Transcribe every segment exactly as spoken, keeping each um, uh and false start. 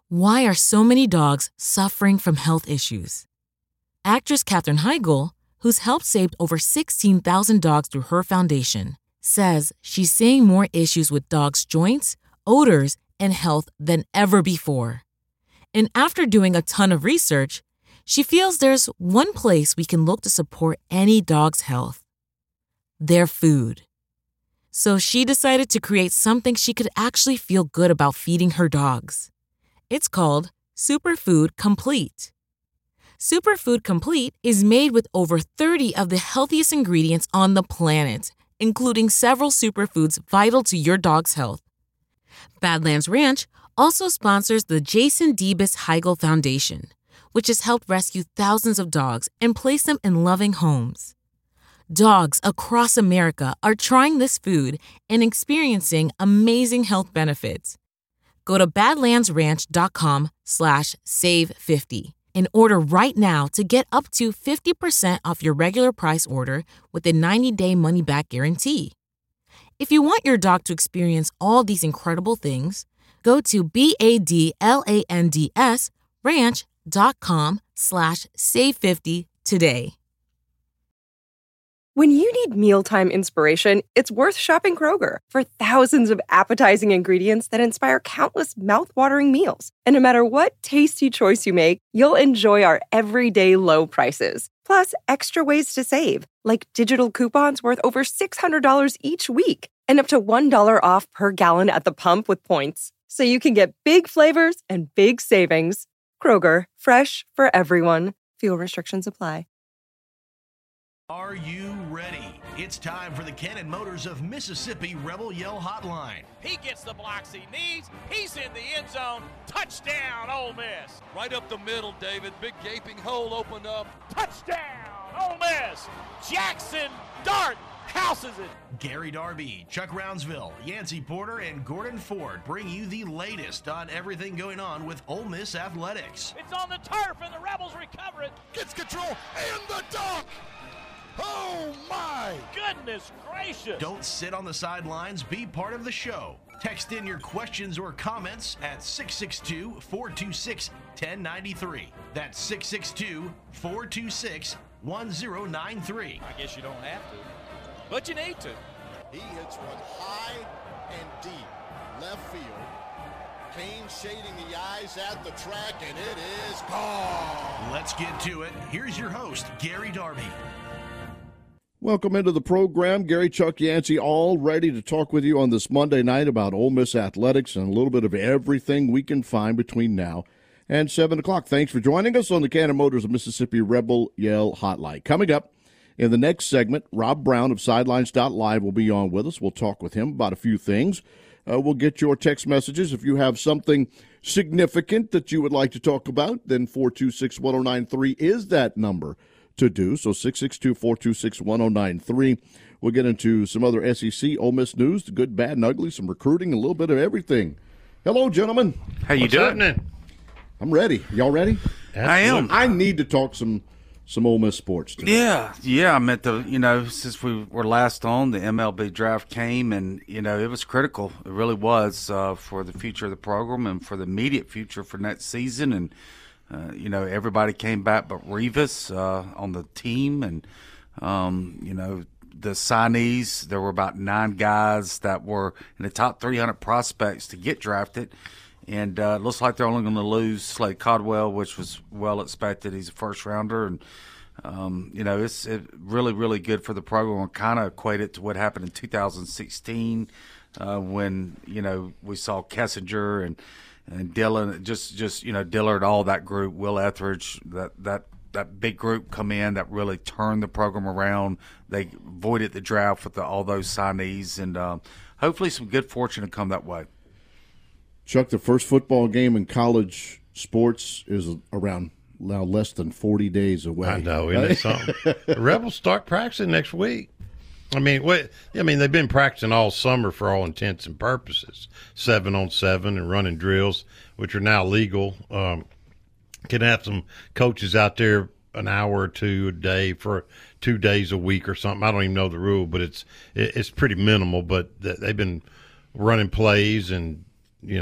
Why are so many dogs suffering from health issues? Actress Katherine Heigl, who's helped save over sixteen thousand dogs through her foundation, says she's seeing more issues with dogs' joints, odors, and health than ever before. And after doing a ton of research, she feels there's one place we can look to support any dog's health: their food. So she decided to create something she could actually feel good about feeding her dogs. It's called Superfood Complete. Superfood Complete is made with over thirty of the healthiest ingredients on the planet, including several superfoods vital to your dog's health. Badlands Ranch also sponsors the Jason Debus Heigl Foundation, which has helped rescue thousands of dogs and place them in loving homes. Dogs across America are trying this food and experiencing amazing health benefits. Go to badlandsranch.com slash save 50 and order right now to get up to fifty percent off your regular price order with a ninety-day money-back guarantee. If you want your dog to experience all these incredible things, go to B-A-D-L-A-N-D-S ranch.com slash save 50 today. When you need mealtime inspiration, it's worth shopping Kroger for thousands of appetizing ingredients that inspire countless mouth-watering meals. And no matter what tasty choice you make, you'll enjoy our everyday low prices. Plus, extra ways to save, like digital coupons worth over six hundred dollars each week and up to one dollar off per gallon at the pump with points. So you can get big flavors and big savings. Kroger, fresh for everyone. Fuel restrictions apply. Are you ready? It's time for the Cannon Motors of Mississippi Rebel Yell Hotline. He gets the blocks he needs. He's in the end zone. Touchdown, Ole Miss. Right up the middle, David. Big gaping hole opened up. Touchdown, Ole Miss. Jackson Dart houses it. Gary Darby, Chuck Rounsville, Yancey Porter, and Gordon Ford bring you the latest on everything going on with Ole Miss athletics. It's on the turf, and the Rebels recover it. Gets control, and the dunk. Oh, my! Goodness gracious! Don't sit on the sidelines. Be part of the show. Text in your questions or comments at six six two, four two six, one zero nine three. That's six six two, four two six, one zero nine three. I guess you don't have to, but you need to. He hits one high and deep left field. Kane shading the eyes at the track, and it is gone. Let's get to it. Here's your host, Gary Darby. Welcome into the program. Gary, Chuck, Yancey, all ready to talk with you on this Monday night about Ole Miss athletics and a little bit of everything we can find between now and seven o'clock. Thanks for joining us on the Cannon Motors of Mississippi Rebel Yell Hotline. Coming up in the next segment, Rob Brown of Sidelines dot live will be on with us. We'll talk with him about a few things. Uh, we'll get your text messages. If you have something significant that you would like to talk about, then four two six, one zero nine three is that number to do. So six six two, four two six, one zero nine three. We'll get into some other S E C Ole Miss news, the good, bad, and ugly, some recruiting, a little bit of everything. Hello, gentlemen. How you What's doing? happening? I'm ready. Y'all ready? I am. I need to talk some some Ole Miss sports today. Yeah, yeah. I meant to, you know, since we were last on, the M L B draft came, and, you know, it was critical. It really was uh, for the future of the program and for the immediate future for next season. And, uh, you know, everybody came back but Revis uh, on the team. And, um, you know, the signees, there were about nine guys that were in the top three hundred prospects to get drafted. And uh, it looks like they're only going to lose Slade Caldwell, which was well expected. He's a first rounder. And, um, you know, it's it really, really good for the program. I kind of equate it to what happened in two thousand sixteen uh, when, you know, we saw Kessinger and, and Dillon, just, just, you know, Dillard, all that group, Will Etheridge, that, that, that big group come in that really turned the program around. They voided the draft with the, all those signees. And um, hopefully some good fortune to come that way. Chuck, the first football game in college sports is around now less than forty days away. I know, isn't it something? The Rebels start practicing next week. I mean, what? I mean, they've been practicing all summer for all intents and purposes, seven on seven and running drills, which are now legal. Um, can have some coaches out there an hour or two a day for two days a week or something. I don't even know the rule, but it's it's pretty minimal. But they've been running plays and, you know,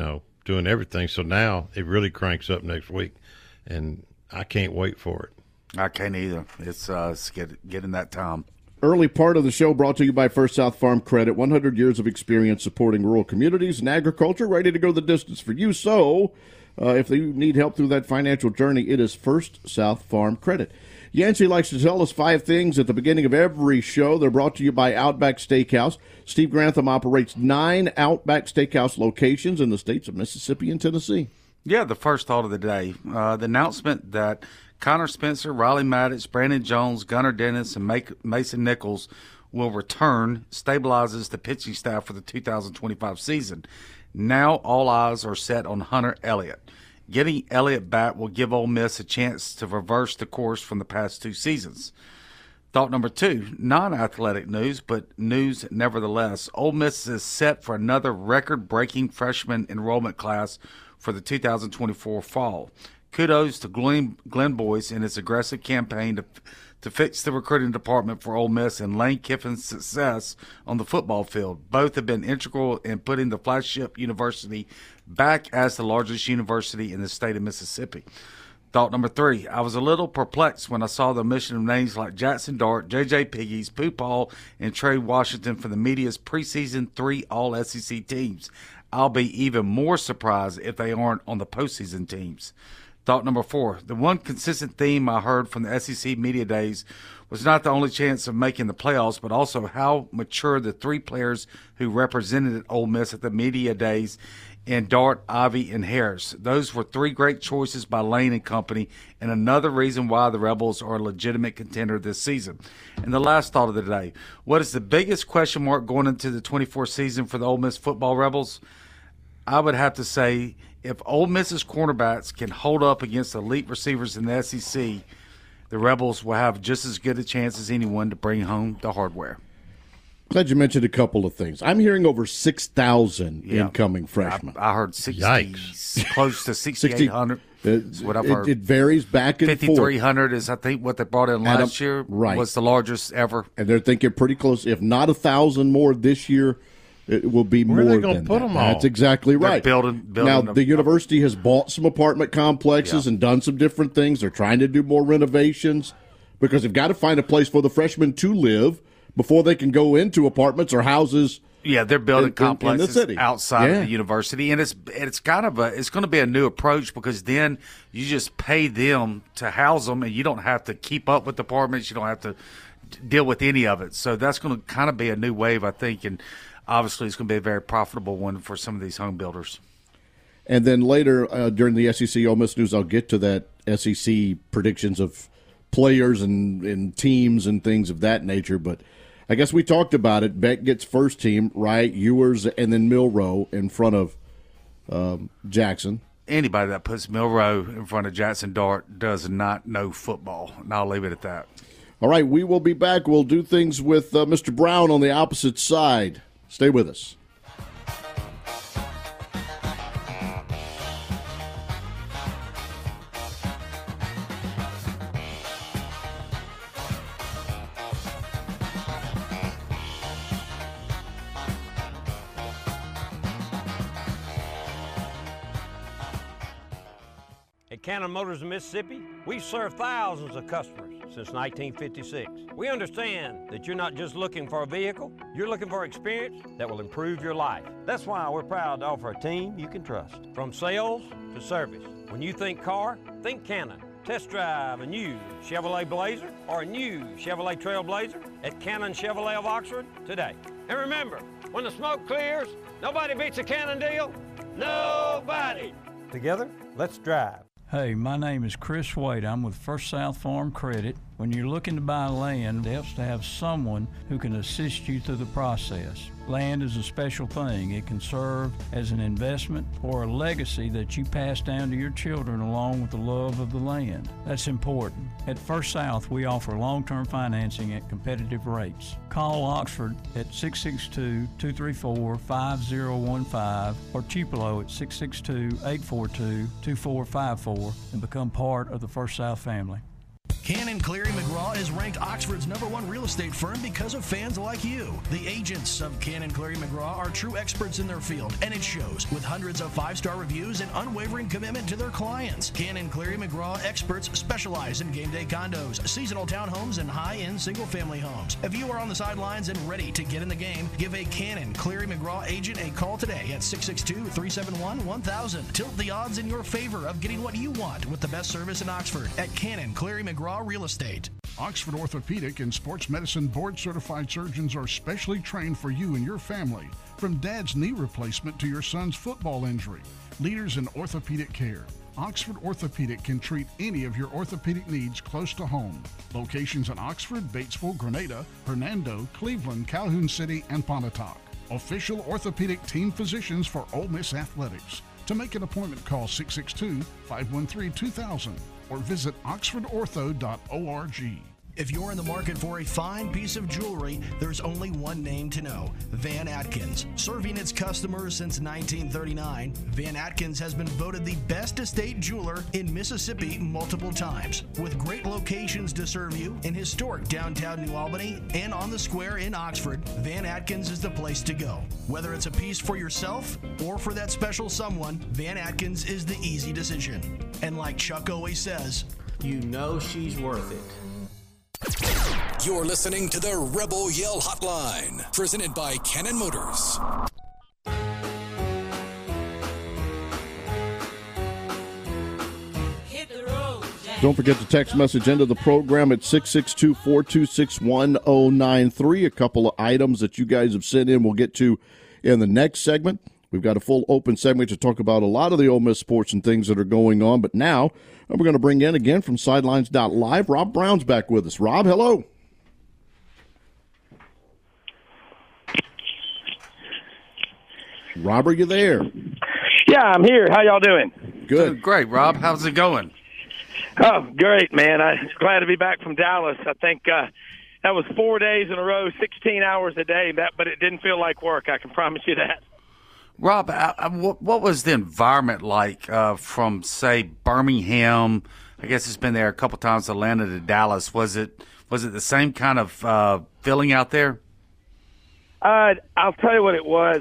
doing everything. So now it really cranks up next week, and I can't wait for it. I can't either. It's, uh, it's get, getting that time. Early part of the show brought to you by First South Farm Credit. one hundred years of experience supporting rural communities and agriculture, ready to go the distance for you. So uh, if you need help through that financial journey, it is First South Farm Credit. Yancey likes to tell us five things at the beginning of every show. They're brought to you by Outback Steakhouse. Steve Grantham operates nine Outback Steakhouse locations in the states of Mississippi and Tennessee. Yeah, the first thought of the day, uh, the announcement that Connor Spencer, Riley Maddox, Brandon Jones, Gunnar Dennis, and Mason Nichols will return stabilizes the pitching staff for the two thousand twenty-five season. Now all eyes are set on Hunter Elliott. Getting Elliott back will give Ole Miss a chance to reverse the course from the past two seasons. Thought number two, non-athletic news, but news nevertheless. Ole Miss is set for another record-breaking freshman enrollment class for the two thousand twenty-four fall. Kudos to Glenn, Glenn Boyce and his aggressive campaign to to fix the recruiting department for Ole Miss and Lane Kiffin's success on the football field. Both have been integral in putting the flagship university back as the largest university in the state of Mississippi. Thought number three, I was a little perplexed when I saw the omission of names like Jackson Dart, J J Piggies, Pooh Paul, and Trey Washington for the media's preseason three All-S E C teams. I'll be even more surprised if they aren't on the postseason teams. Thought number four, the one consistent theme I heard from the S E C media days was not the only chance of making the playoffs, but also how mature the three players who represented Ole Miss at the media days in Dart, Ivy, and Harris. Those were three great choices by Lane and company, and another reason why the Rebels are a legitimate contender this season. And the last thought of the day, what is the biggest question mark going into the twenty-four season for the Ole Miss football Rebels? I would have to say if Ole Miss's cornerbacks can hold up against elite receivers in the S E C, the Rebels will have just as good a chance as anyone to bring home the hardware. Glad you mentioned a couple of things. I'm hearing over six thousand yeah. incoming freshmen. I, I heard sixty, Yikes. Close to sixty-eight hundred. That's what I've it, heard. It varies back and forth. fifty-three hundred is, I think, what they brought in last a, year. Right. Was the largest ever. And they're thinking pretty close. If not one thousand more this year, it will be Where more are they gonna than put that. them all? That's exactly right. They're building, building now, them. the university has bought some apartment complexes yeah. and done some different things. They're trying to do more renovations because they've got to find a place for the freshmen to live before they can go into apartments or houses. Yeah, they're building in, complexes in the city. outside yeah. of the university, and it's it's kind of a it's going to be a new approach because then you just pay them to house them, and you don't have to keep up with apartments. You don't have to deal with any of it. So that's going to kind of be a new wave, I think, and obviously it's going to be a very profitable one for some of these home builders. And then later uh, during the S E C Ole Miss News, I'll get to that S E C predictions of players and, and teams and things of that nature, but I guess we talked about it. Beck gets first team, right? Ewers and then Milroe in front of um, Jackson. Anybody that puts Milroe in front of Jackson Dart does not know football, and I'll leave it at that. All right, we will be back. We'll do things with uh, Mister Brown on the opposite side. Stay with us. At Cannon Motors of Mississippi, we've served thousands of customers since nineteen fifty-six. We understand that you're not just looking for a vehicle, you're looking for experience that will improve your life. That's why we're proud to offer a team you can trust. From sales to service, when you think car, think Cannon. Test drive a new Chevrolet Blazer or a new Chevrolet Trailblazer at Cannon Chevrolet of Oxford today. And remember, when the smoke clears, nobody beats a Cannon deal. Nobody! Together, let's drive. Hey, my name is Chris Wade. I'm with First South Farm Credit. When you're looking to buy land, it helps to have someone who can assist you through the process. Land is a special thing. It can serve as an investment or a legacy that you pass down to your children along with the love of the land. That's important. At First South, we offer long-term financing at competitive rates. Call Oxford at six six two, two three four, five zero one five or Tupelo at six six two, eight four two, two four five four and become part of the First South family. Cannon Cleary McGraw is ranked Oxford's number one real estate firm because of fans like you. The agents of Cannon Cleary McGraw are true experts in their field, and it shows with hundreds of five-star reviews and unwavering commitment to their clients. Cannon Cleary McGraw experts specialize in game day condos, seasonal townhomes, and high-end single-family homes. If you are on the sidelines and ready to get in the game, give a Cannon Cleary McGraw agent a call today at six six two, three seven one, one thousand. Tilt the odds in your favor of getting what you want with the best service in Oxford at Cannon Cleary McGraw Real Estate. Oxford Orthopedic and Sports Medicine board-certified surgeons are specially trained for you and your family, from dad's knee replacement to your son's football injury. Leaders in orthopedic care, Oxford Orthopedic can treat any of your orthopedic needs close to home. Locations in Oxford, Batesville, Grenada, Hernando, Cleveland, Calhoun City, and Pontotoc. Official orthopedic team physicians for Ole Miss Athletics. To make an appointment, call six six two, five one three, two thousand or visit oxford ortho dot org. If you're in the market for a fine piece of jewelry, there's only one name to know: Van Atkins. Serving its customers since nineteen thirty-nine, Van Atkins has been voted the best estate jeweler in Mississippi multiple times. With great locations to serve you in historic downtown New Albany and on the square in Oxford, Van Atkins is the place to go. Whether it's a piece for yourself or for that special someone, Van Atkins is the easy decision. And like Chuck always says, you know she's worth it. You're listening to the Rebel Yell Hotline, presented by Cannon Motors. Don't forget to text message into the program at six six two, four two six, one zero nine three. A couple of items that you guys have sent in we'll get to in the next segment. We've got a full open segment to talk about a lot of the Ole Miss sports and things that are going on. But now we're going to bring in again from Sidelines dot live, Rob Brown's back with us. Rob, hello. Rob, are you there? Yeah, I'm here. How y'all doing? Good. Doing great, Rob. How's it going? Oh, great, man. I'm glad to be back from Dallas. I think uh, that was four days in a row, sixteen hours a day, that, but it didn't feel like work. I can promise you that. Rob, I, I, what, what was the environment like uh, from, say, Birmingham? I guess it's been there a couple times, Atlanta to Dallas. Was it was it the same kind of uh, feeling out there? Uh, I'll tell you what it was.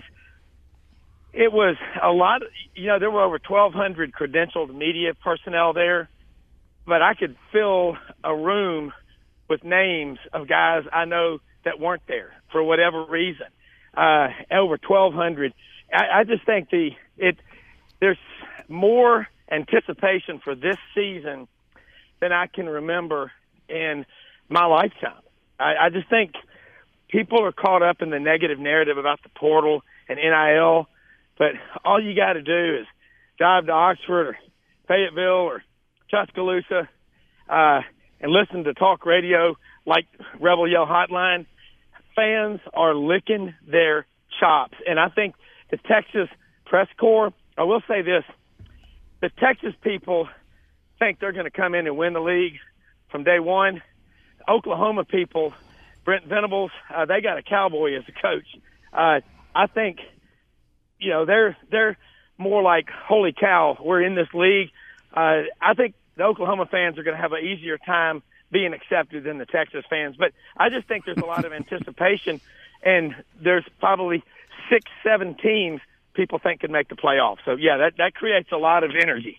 It was a lot. You know, there were over twelve hundred credentialed media personnel there, but I could fill a room with names of guys I know that weren't there for whatever reason. Uh, over twelve hundred. I, I just think the it there's more anticipation for this season than I can remember in my lifetime. I, I just think people are caught up in the negative narrative about the portal and N I L, but all you got to do is drive to Oxford or Fayetteville or Tuscaloosa uh, and listen to talk radio like Rebel Yell Hotline. Fans are licking their chops, and I think the Texas press corps, I will say this, the Texas people think they're going to come in and win the league from day one. Oklahoma people, Brent Venables, uh, they got a cowboy as a coach. Uh, I think, you know, they're they're more like, holy cow, we're in this league. Uh, I think the Oklahoma fans are going to have an easier time being accepted than the Texas fans. But I just think there's a lot of anticipation, and there's probably six, seven teams people think could make the playoffs. So, yeah, that, that creates a lot of energy.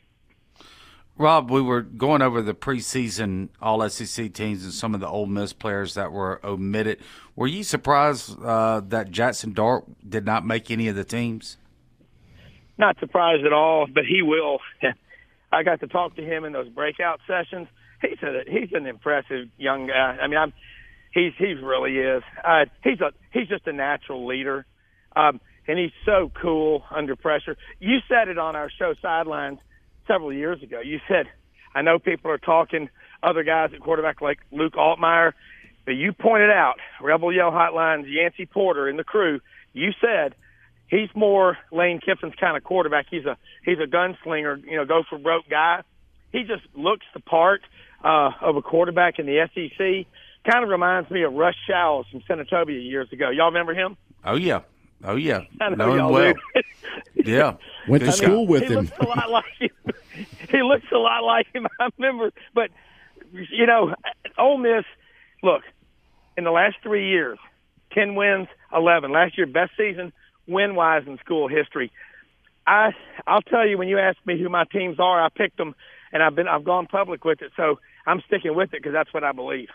Rob, we were going over the preseason All S E C teams and some of the Ole Miss players that were omitted. Were you surprised uh, that Jackson Dart did not make any of the teams? Not surprised at all, but he will. I got to talk to him in those breakout sessions. He's a, he's an impressive young guy. I mean, I'm he's he really is. Uh, he's a he's just a natural leader, um, and he's so cool under pressure. You said it on our show Sidelines several years ago. You said, I know people are talking other guys at quarterback like Luke Altmaier, but you pointed out Rebel Yell Hotline's Yancey Porter and the crew. You said he's more Lane Kiffin's kind of quarterback. He's a he's a gunslinger, you know, go for broke guy. He just looks the part uh, of a quarterback in the S E C. Kind of reminds me of Russ Showers from Senatobia years ago. Y'all remember him? Oh yeah, oh yeah, I know, know him y'all well. do. Yeah, went to Good school guy. with he him. Looks a lot like him. He looks a lot like him. I remember, but you know, Ole Miss, look, in the last three years, ten wins, eleven. Last year, best season win-wise in school history. I, I'll tell you, when you ask me who my teams are, I picked them, and I've been I've gone public with it, so I'm sticking with it because that's what I believe.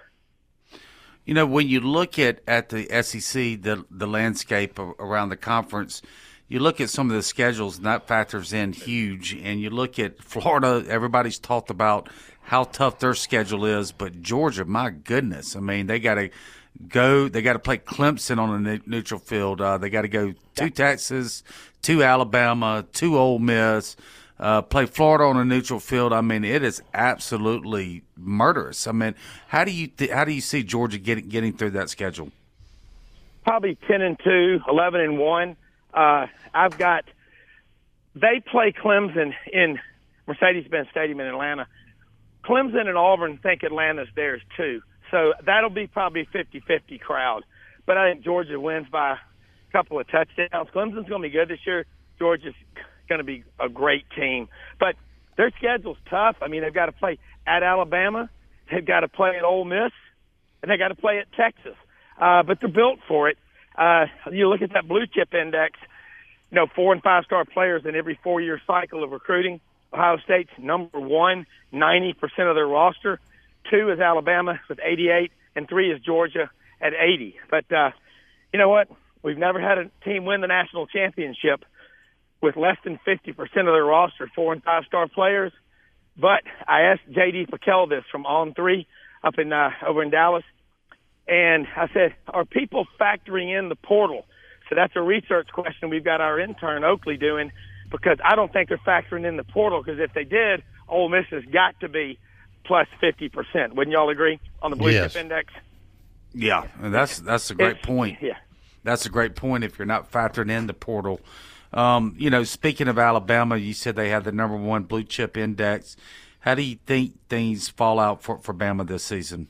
You know, when you look at, at the S E C, the the landscape around the conference, you look at some of the schedules, and that factors in huge. And you look at Florida, everybody's talked about how tough their schedule is, but Georgia, my goodness, I mean, they got to go, they got to play Clemson on a neutral field. Uh, they got to go to Texas, to Alabama, to Ole Miss. Uh, play Florida on a neutral field. I mean, it is absolutely murderous. I mean, how do you th- how do you see Georgia getting getting through that schedule? Probably ten and two, eleven and one. Uh, I've got. They play Clemson in Mercedes-Benz Stadium in Atlanta. Clemson and Auburn think Atlanta's theirs too, so that'll be probably a fifty-fifty crowd. But I think Georgia wins by a couple of touchdowns. Clemson's going to be good this year. Georgia's going to be a great team, but their schedule's tough. I mean, they've got to play at Alabama, they've got to play at Ole Miss, and they got to play at Texas. Uh, but they're built for it. Uh, you look at that blue chip index. You know, four and five star players in every four year cycle of recruiting. Ohio State's number one, ninety percent of their roster. Two is Alabama with eighty-eight, and three is Georgia at eighty. But uh, you know what? We've never had a team win the national championship with less than fifty percent of their roster, four and five star players. But I asked J D Pakel this from On three up in uh, over in Dallas, and I said, are people factoring in the portal? So that's a research question we've got our intern Oakley doing, because I don't think they're factoring in the portal, because if they did, Ole Miss has got to be plus fifty percent. Wouldn't y'all agree on the blue Yes. chip index? Yeah, and that's that's a great It's- point. Yeah. That's a great point if you're not factoring in the portal. Um, you know, speaking of Alabama, you said they had the number one blue chip index. How do you think things fall out for, for Bama this season?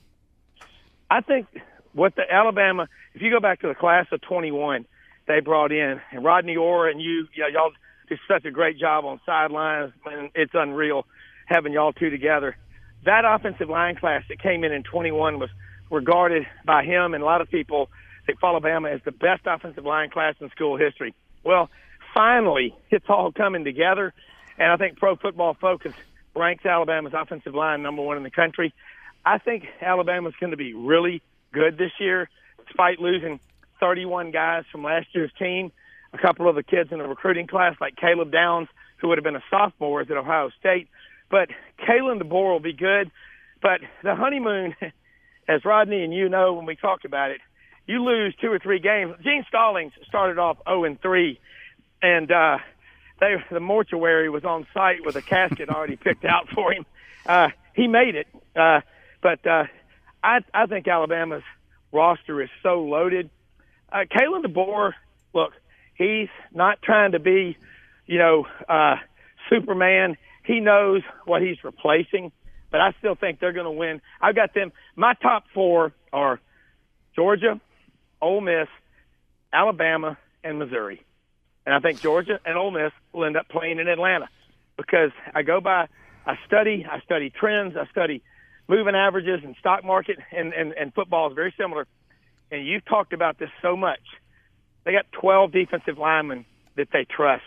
I think what the Alabama, if you go back to the class of twenty-one, they brought in, and Rodney Orr and you, yeah, y'all did such a great job on sidelines, and it's unreal having y'all two together. That offensive line class that came in in twenty-one was regarded by him and a lot of people that follow Bama as the best offensive line class in school history. Well, finally, it's all coming together, and I think Pro Football Focus ranks Alabama's offensive line number one in the country. I think Alabama's going to be really good this year, despite losing thirty-one guys from last year's team. A couple of the kids in the recruiting class, like Caleb Downs, who would have been a sophomore at Ohio State. But Kalen DeBoer will be good. But the honeymoon, as Rodney and you know when we talked about it, you lose two or three games. Gene Stallings started off oh and three, and uh, they, the mortuary was on site with a casket already picked out for him. Uh, he made it. Uh, but uh, I, I think Alabama's roster is so loaded. Uh, Kalen DeBoer, look, he's not trying to be, you know, uh, Superman. He knows what he's replacing, but I still think they're going to win. I've got them. My top four are Georgia, Ole Miss, Alabama, and Missouri. And I think Georgia and Ole Miss will end up playing in Atlanta, because I go by, I study, I study trends, I study moving averages and stock market, and, and, and football is very similar. And you've talked about this so much. They got twelve defensive linemen that they trust.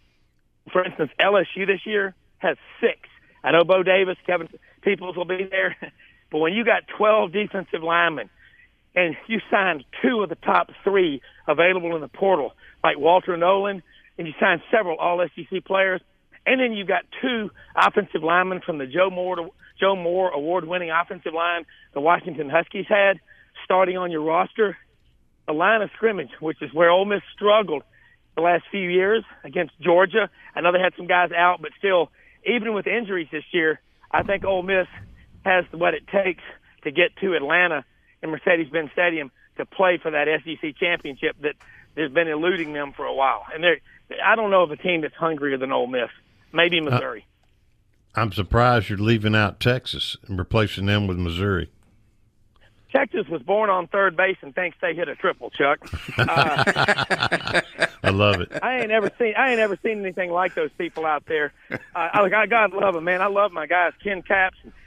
For instance, L S U this year has six. I know Bo Davis, Kevin Peoples will be there. But when you got twelve defensive linemen and you signed two of the top three available in the portal, like Walter Nolan, and you signed several all S E C players, and then you got two offensive linemen from the Joe Moore, Joe Moore award-winning offensive line the Washington Huskies had starting on your roster, the line of scrimmage, which is where Ole Miss struggled the last few years against Georgia. I know they had some guys out, but still, even with injuries this year, I think Ole Miss has what it takes to get to Atlanta in Mercedes-Benz Stadium to play for that S E C championship that has been eluding them for a while. And they're, I don't know of a team that's hungrier than Ole Miss. Maybe Missouri. Uh, I'm surprised you're leaving out Texas and replacing them with Missouri. Texas was born on third base and thinks they hit a triple, Chuck. Uh, I love it. I ain't ever seen I ain't ever seen anything like those people out there. Uh, I, I God love them, man. I love my guys, Ken Capps and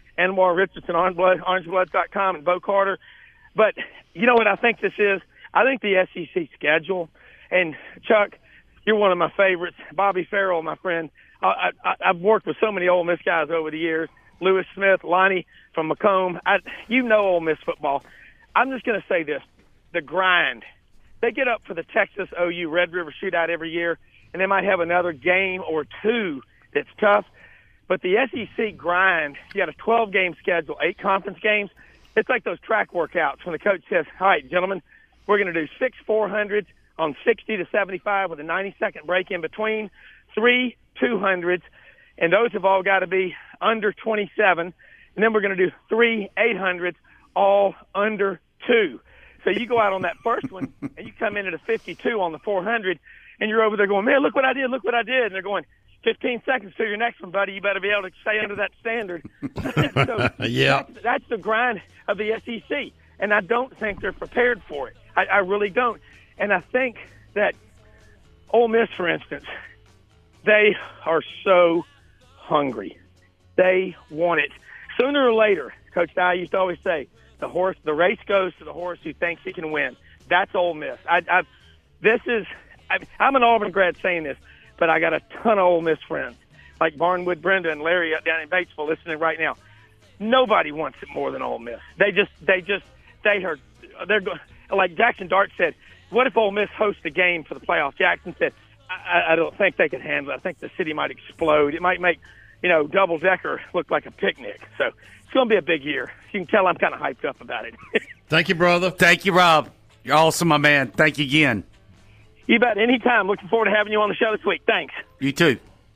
Anwar Richardson, Orangeblood, orangeblood dot com, and Bo Carter. But you know what I think this is? I think the S E C schedule, and Chuck, you're one of my favorites. Bobby Farrell, my friend. I, I, I've worked with so many Ole Miss guys over the years. Lewis Smith, Lonnie from Macomb. I, you know Ole Miss football. I'm just going to say this. The grind. They get up for the Texas O U Red River Shootout every year, and they might have another game or two that's tough. But the S E C grind, you got a twelve-game schedule, eight conference games. It's like those track workouts when the coach says, all right, gentlemen, we're going to do six four hundreds on sixty to seventy-five with a ninety-second break in between, three two hundreds, and those have all got to be under twenty-seven. And then we're going to do three eight hundreds, all under two. So you go out on that first one, and you come in at a fifty-two on the four hundred, and you're over there going, man, look what I did, look what I did. And they're going, fifteen seconds to your next one, buddy. You better be able to stay under that standard. so yeah. that's, that's the grind of the S E C, and I don't think they're prepared for it. I, I really don't. And I think that Ole Miss, for instance, they are so hungry. They want it. Sooner or later, Coach Dye used to always say, the horse, the race goes to the horse who thinks he can win. That's Ole Miss. I, I, this is, I, I'm an Auburn grad saying this, but I got a ton of Ole Miss friends, like Barnwood Brenda and Larry down in Batesville listening right now. Nobody wants it more than Ole Miss. They just, they just, they are, they're going, like Jackson Dart said, what if Ole Miss hosts a game for the playoffs? Jackson said, I, I don't think they could handle it. I think the city might explode. It might make, you know, Double Decker look like a picnic. So it's going to be a big year. You can tell I'm kind of hyped up about it. Thank you, brother. Thank you, Rob. You're awesome, my man. Thank you again. You bet. Anytime. Looking forward to having you on the show this week. Thanks. You too.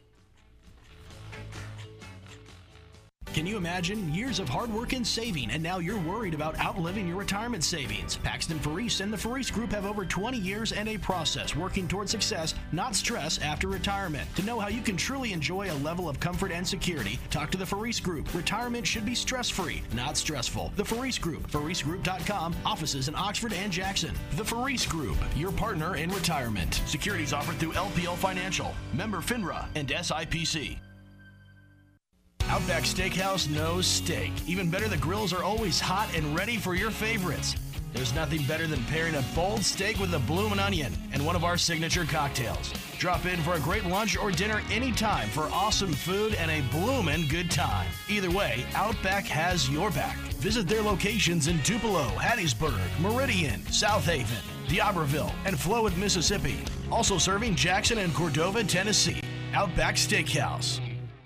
Can you imagine years of hard work and saving, and now you're worried about outliving your retirement savings? Paxton Faris and the Faris Group have over twenty years and a process working toward success, not stress, after retirement. To know how you can truly enjoy a level of comfort and security, talk to the Faris Group. Retirement should be stress-free, not stressful. The Faris Group, faris group dot com, offices in Oxford and Jackson. The Faris Group, your partner in retirement. Securities offered through L P L Financial, member FINRA, and S I P C. Outback Steakhouse knows steak. Even better, the grills are always hot and ready for your favorites. There's nothing better than pairing a bold steak with a bloomin' onion and one of our signature cocktails. Drop in for a great lunch or dinner anytime for awesome food and a bloomin' good time. Either way, Outback has your back. Visit their locations in Tupelo, Hattiesburg, Meridian, South Haven, D'Iberville, and Flowood, Mississippi. Also serving Jackson and Cordova, Tennessee. Outback Steakhouse.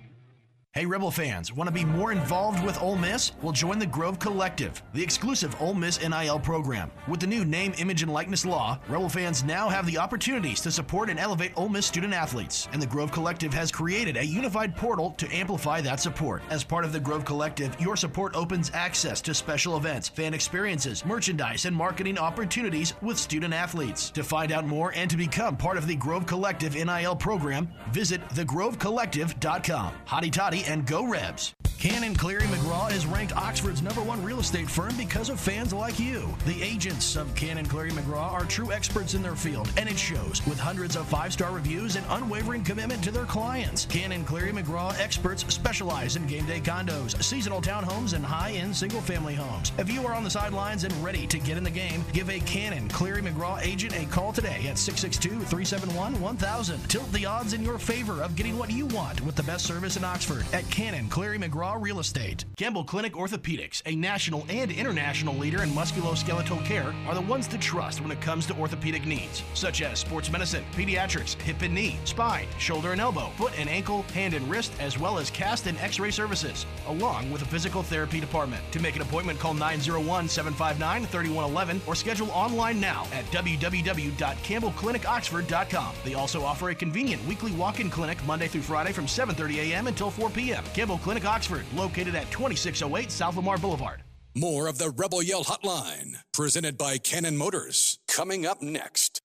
Hey, Rebel fans, want to be more involved with Ole Miss? Well, join the Grove Collective, the exclusive Ole Miss N I L program. With the new name, image, and likeness law, Rebel fans now have the opportunities to support and elevate Ole Miss student athletes. And the Grove Collective has created a unified portal to amplify that support. As part of the Grove Collective, your support opens access to special events, fan experiences, merchandise, and marketing opportunities with student athletes. To find out more and to become part of the Grove Collective N I L program, visit the grove collective dot com. Hotty toddy and go Rebs. Cannon Cleary McGraw is ranked Oxford's number one real estate firm because of fans like you. The agents of Cannon Cleary McGraw are true experts in their field, and it shows with hundreds of five-star reviews and unwavering commitment to their clients. Cannon Cleary McGraw experts specialize in game day condos, seasonal townhomes, and high-end single-family homes. If you are on the sidelines and ready to get in the game, give a Cannon Cleary McGraw agent a call today at six six two, three seven one, one thousand. Tilt the odds in your favor of getting what you want with the best service in Oxford at Cannon Cleary McGraw Real Estate. Campbell Clinic Orthopedics, a national and international leader in musculoskeletal care, are the ones to trust when it comes to orthopedic needs, such as sports medicine, pediatrics, hip and knee, spine, shoulder and elbow, foot and ankle, hand and wrist, as well as cast and x-ray services, along with a physical therapy department. To make an appointment, call nine oh one, seven five nine, three one one one or schedule online now at w w w dot campbell clinic oxford dot com. They also offer a convenient weekly walk-in clinic Monday through Friday from seven thirty a m until four p m Campbell Clinic Oxford, located at twenty-six oh eight South Lamar Boulevard. More of the Rebel Yell Hotline, presented by Cannon Motors, coming up next.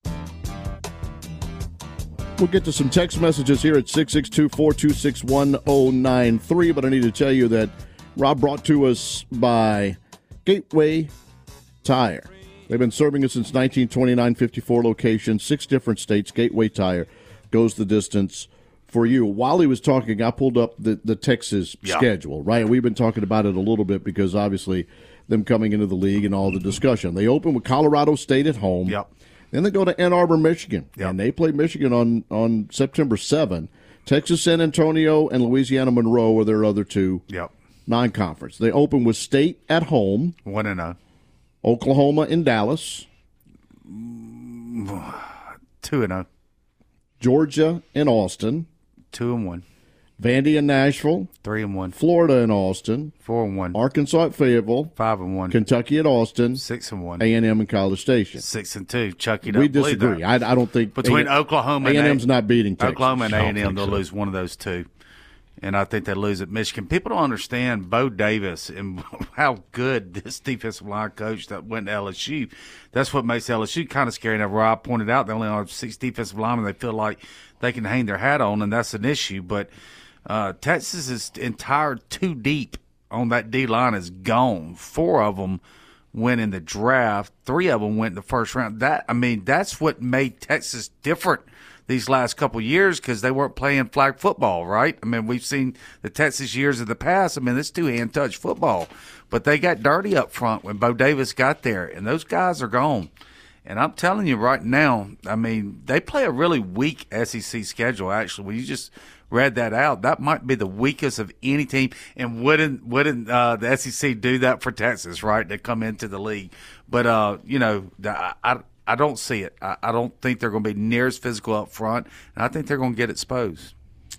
We'll get to some text messages here at six six two, four two six, one oh nine three, but I need to tell you that Rob brought to us by Gateway Tire. They've been serving us since nineteen twenty-nine, fifty-four locations, six different states. Gateway Tire goes the distance for you. While he was talking, I pulled up the, the Texas yeah. schedule, right? We've been talking about it a little bit because obviously them coming into the league and all the discussion. They open with Colorado State at home. Yep. Then they go to Ann Arbor, Michigan, yep. and they play Michigan on, on September seventh. Texas, San Antonio, and Louisiana Monroe are their other two yep. non-conference. They open with State at home. one and oh. Oklahoma in Dallas. two and oh. Georgia in Austin. two and one. Vandy in Nashville. three and one. Florida in Austin. four and one. Arkansas at Fayetteville. five and one. Kentucky at Austin. six and one. A and M in College Station. six and two. Chucky doesn't We disagree. I, I don't think between A- Oklahoma and A and M's not beating Texas. Oklahoma and A and M, they'll so. lose one of those two. And I think they lose at Michigan. People don't understand Bo Davis and how good this defensive line coach that went to L S U. That's what makes L S U kind of scary. Now, Rob pointed out they only have six defensive linemen they feel like they can hang their hat on, and that's an issue. But uh, Texas's entire two deep on that D line is gone. Four of them went in the draft. Three of them went in the first round. That I mean, that's what made Texas different these last couple of years because they weren't playing flag football, right? I mean, we've seen the Texas years of the past. I mean, it's two-hand touch football. But they got dirty up front when Bo Davis got there, and those guys are gone. And I'm telling you right now, I mean, they play a really weak S E C schedule, actually. When you just read that out, that might be the weakest of any team. And wouldn't wouldn't uh, the S E C do that for Texas, right, to come into the league? But, uh, you know, I, I I don't see it. I, I don't think they're going to be near as physical up front, and I think they're going to get exposed.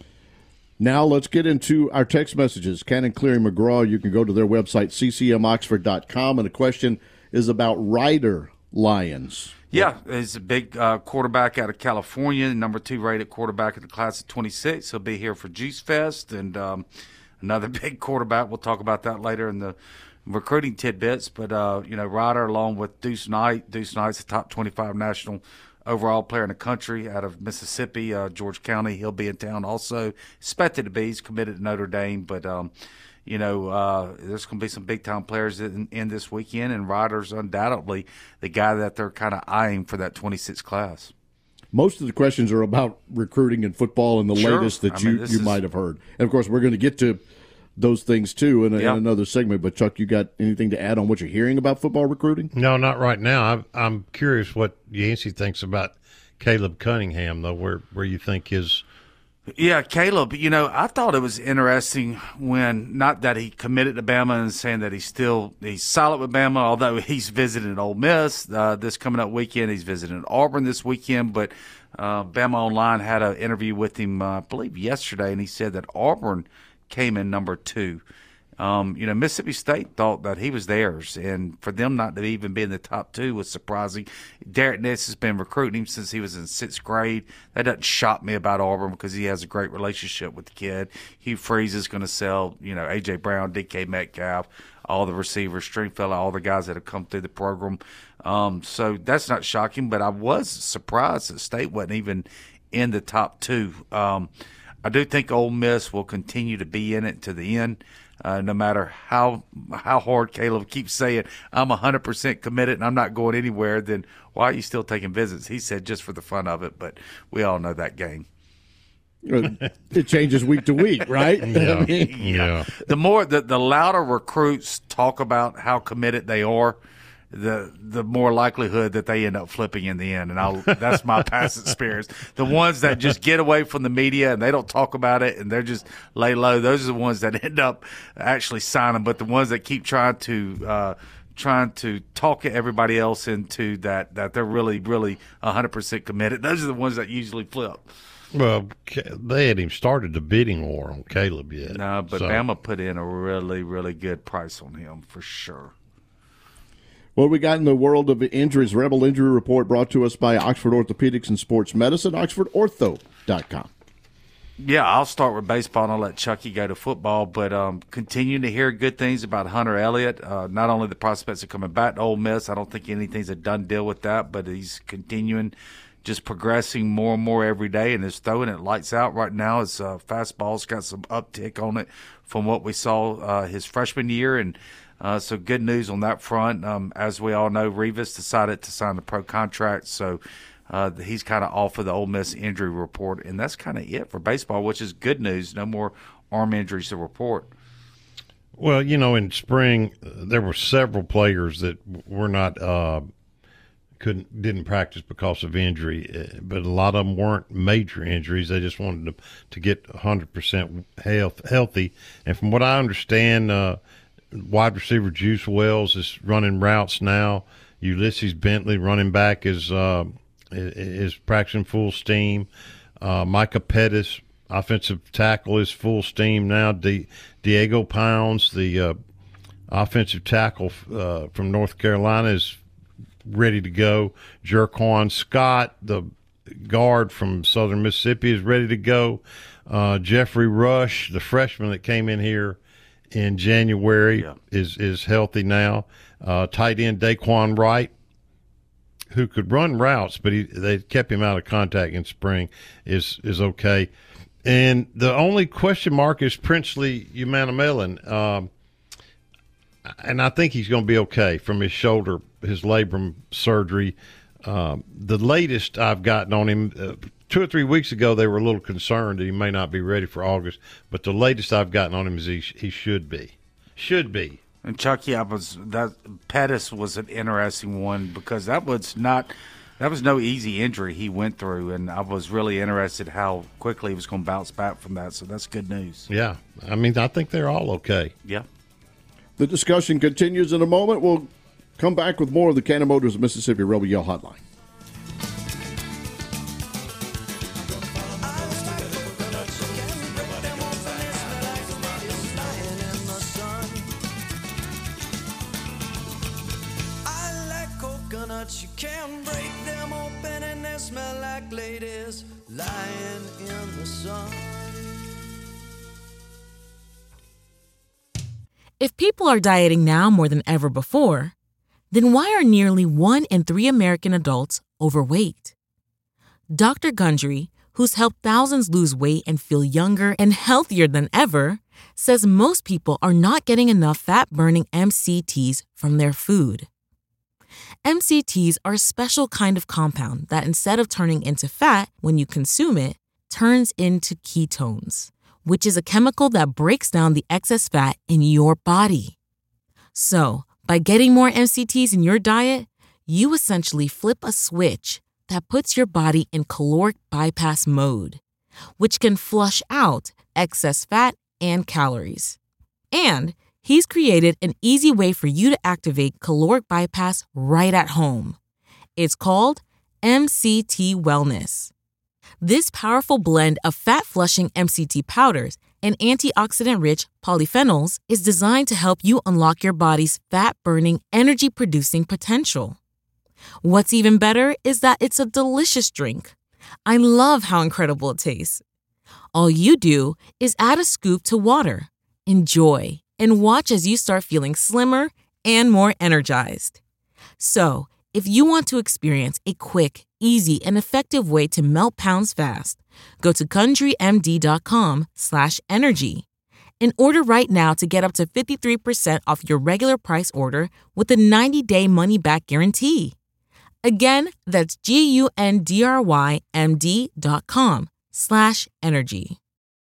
Now let's get into our text messages. Cannon, Cleary, McGraw, you can go to their website, c c m oxford dot com, and the question is about Ryder Lyons. Yeah, he's a big uh, quarterback out of California, number two rated quarterback in the class of twenty-six. He'll be here for Juice Fest, and um, another big quarterback. We'll talk about that later in the recruiting tidbits, but, uh, you know, Ryder along with Deuce Knight. Deuce Knight's a top twenty-five national overall player in the country out of Mississippi, uh, George County. He'll be in town also. Expected to be. He's committed to Notre Dame, but, um, you know, uh, there's going to be some big-time players in, in this weekend, and Ryder's undoubtedly the guy that they're kind of eyeing for that twenty-six class. Most of the questions are about recruiting and football and the Sure. latest that I you, mean, this you is- might have heard. And, of course, we're going to get to those things, too, in, a, Yep. in another segment. But, Chuck, you got anything to add on what you're hearing about football recruiting? No, not right now. I'm, I'm curious what Yancey thinks about Caleb Cunningham, though, where, where you think his Yeah, Caleb, you know, I thought it was interesting when, not that he committed to Bama and saying that he's still, he's solid with Bama, although he's visiting Ole Miss uh, this coming up weekend. He's visiting Auburn this weekend, but uh, Bama Online had an interview with him, uh, I believe, yesterday, and he said that Auburn came in number two. Um, you know, Mississippi State thought that he was theirs, and for them not to even be in the top two was surprising. Derek Ness has been recruiting him since he was in sixth grade. That doesn't shock me about Auburn because he has a great relationship with the kid. Hugh Freeze is going to sell, you know, A J. Brown, D K. Metcalf, all the receivers, Stringfellow, all the guys that have come through the program. Um, so that's not shocking, but I was surprised that State wasn't even in the top two. Um, I do think Ole Miss will continue to be in it to the end. Uh, no matter how how hard Caleb keeps saying, I'm one hundred percent committed and I'm not going anywhere, then why are you still taking visits? He said just for the fun of it, but we all know that game. It changes week to week, right? Yeah. I mean, yeah. The more, the, the louder recruits talk about how committed they are, the the more likelihood that they end up flipping in the end. And I'll, that's my past experience. The ones that just get away from the media and they don't talk about it and they're just lay low, those are the ones that end up actually signing. But the ones that keep trying to uh, trying to talk everybody else into that, that they're really, really one hundred percent committed, those are the ones that usually flip. Well, they hadn't even started the bidding war on Caleb yet. No, but so. Bama put in a really, really good price on him for sure. What we got in the world of injuries, Rebel Injury Report brought to us by Oxford Orthopedics and Sports Medicine, oxford ortho dot com. Yeah, I'll start with baseball and I'll let Chucky go to football, but um, continuing to hear good things about Hunter Elliott. Uh, not only the prospects of coming back to Ole Miss, I don't think anything's a done deal with that, but he's continuing, just progressing more and more every day, and is throwing it lights out right now. His uh, fastball's got some uptick on it from what we saw uh, his freshman year, and Uh, so good news on that front. Um, as we all know, Rivas decided to sign the pro contract, so uh, he's kind of off of the Ole Miss injury report, and that's kind of it for baseball, which is good news. No more arm injuries to report. Well, you know, in spring there were several players that were not uh, couldn't didn't practice because of injury, but a lot of them weren't major injuries. They just wanted to to get one hundred percent health healthy. And from what I understand, uh, wide receiver Juice Wells is running routes now. Ulysses Bentley, running back, is uh, is practicing full steam. Uh, Micah Pettis, offensive tackle, is full steam now. Di- Diego Pounds, the uh, offensive tackle uh, from North Carolina, is ready to go. Jerquan Scott, the guard from Southern Mississippi, is ready to go. Uh, Jeffrey Rush, the freshman that came in here in January, yeah. is is healthy now. Uh, tight end Daquan Wright, who could run routes, but he, they kept him out of contact in spring, is is okay. And the only question mark is Princely Umanamielen. Um, and I think he's going to be okay from his shoulder, his labrum surgery. Um, the latest I've gotten on him, uh, two or three weeks ago, they were a little concerned that he may not be ready for August. But the latest I've gotten on him is he, he should be. Should be. And Chucky, I was that Pettis was an interesting one because that was not that was no easy injury he went through, and I was really interested how quickly he was going to bounce back from that. So that's good news. Yeah, I mean, I think they're all okay. Yeah. The discussion continues in a moment. We'll come back with more of the Cannon Motors Mississippi Rebel Yell Hotline. You can break them open and they smell like ladies lying in the sun. If people are dieting now more than ever before, then why are nearly one in three American adults overweight? Doctor Gundry, who's helped thousands lose weight and feel younger and healthier than ever, says most people are not getting enough fat-burning M C Ts from their food. M C Ts are a special kind of compound that, instead of turning into fat when you consume it, turns into ketones, which is a chemical that breaks down the excess fat in your body. So, by getting more M C Ts in your diet, you essentially flip a switch that puts your body in caloric bypass mode, which can flush out excess fat and calories. And he's created an easy way for you to activate caloric bypass right at home. It's called M C T Wellness. This powerful blend of fat-flushing M C T powders and antioxidant-rich polyphenols is designed to help you unlock your body's fat-burning, energy-producing potential. What's even better is that it's a delicious drink. I love how incredible it tastes. All you do is add a scoop to water, enjoy, and watch as you start feeling slimmer and more energized. So, if you want to experience a quick, easy, and effective way to melt pounds fast, go to CountryMD.com slash energy and order right now to get up to fifty-three percent off your regular price order with a ninety-day money-back guarantee. Again, that's G-U-N-D-R-Y-M-D dot com slash energy.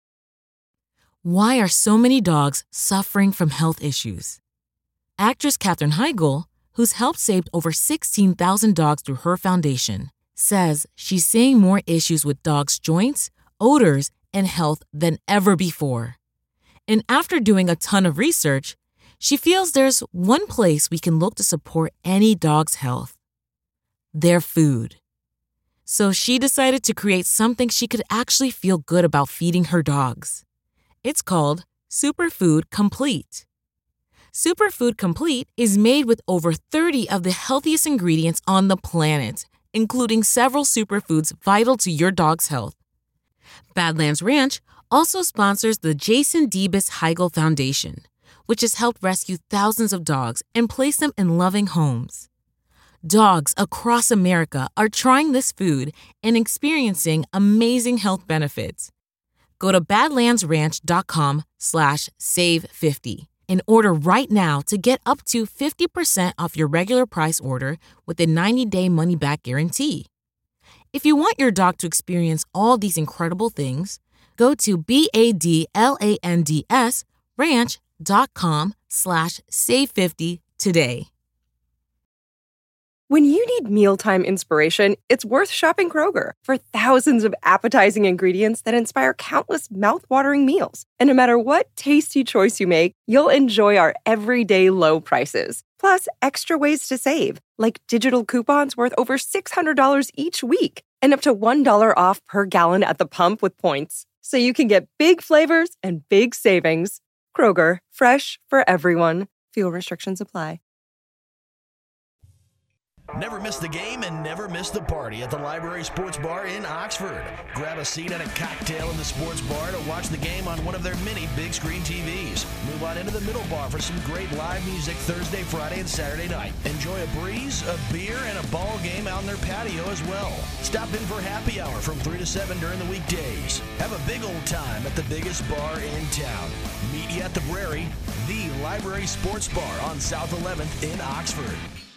Why are so many dogs suffering from health issues? Actress Katherine Heigl, who's helped save over sixteen thousand dogs through her foundation, says she's seeing more issues with dogs' joints, odors, and health than ever before. And after doing a ton of research, she feels there's one place we can look to support any dog's health: their food. So she decided to create something she could actually feel good about feeding her dogs. It's called Superfood Complete. Superfood Complete is made with over thirty of the healthiest ingredients on the planet, including several superfoods vital to your dog's health. Badlands Ranch also sponsors the Jason Debus Heigl Foundation, which has helped rescue thousands of dogs and place them in loving homes. Dogs across America are trying this food and experiencing amazing health benefits. Go to badlandsranch.com slash save 50 and order right now to get up to fifty percent off your regular price order with a ninety-day money-back guarantee. If you want your dog to experience all these incredible things, go to B-A-D-L-A-N-D-S ranch.com slash save 50 today. When you need mealtime inspiration, it's worth shopping Kroger for thousands of appetizing ingredients that inspire countless mouth-watering meals. And no matter what tasty choice you make, you'll enjoy our everyday low prices. Plus, extra ways to save, like digital coupons worth over six hundred dollars each week and up to one dollar off per gallon at the pump with points. So you can get big flavors and big savings. Kroger, fresh for everyone. Fuel restrictions apply. Never miss the game and never miss the party at the Library Sports Bar in Oxford. Grab a seat and a cocktail in the sports bar to watch the game on one of their many big screen T Vs. Move on into the middle bar for some great live music Thursday, Friday, and Saturday night. Enjoy a breeze, a beer, and a ball game out in their patio as well. Stop in for happy hour from three to seven during the weekdays. Have a big old time at the biggest bar in town. Meet you at the Brary, the Library Sports Bar on South eleventh in Oxford.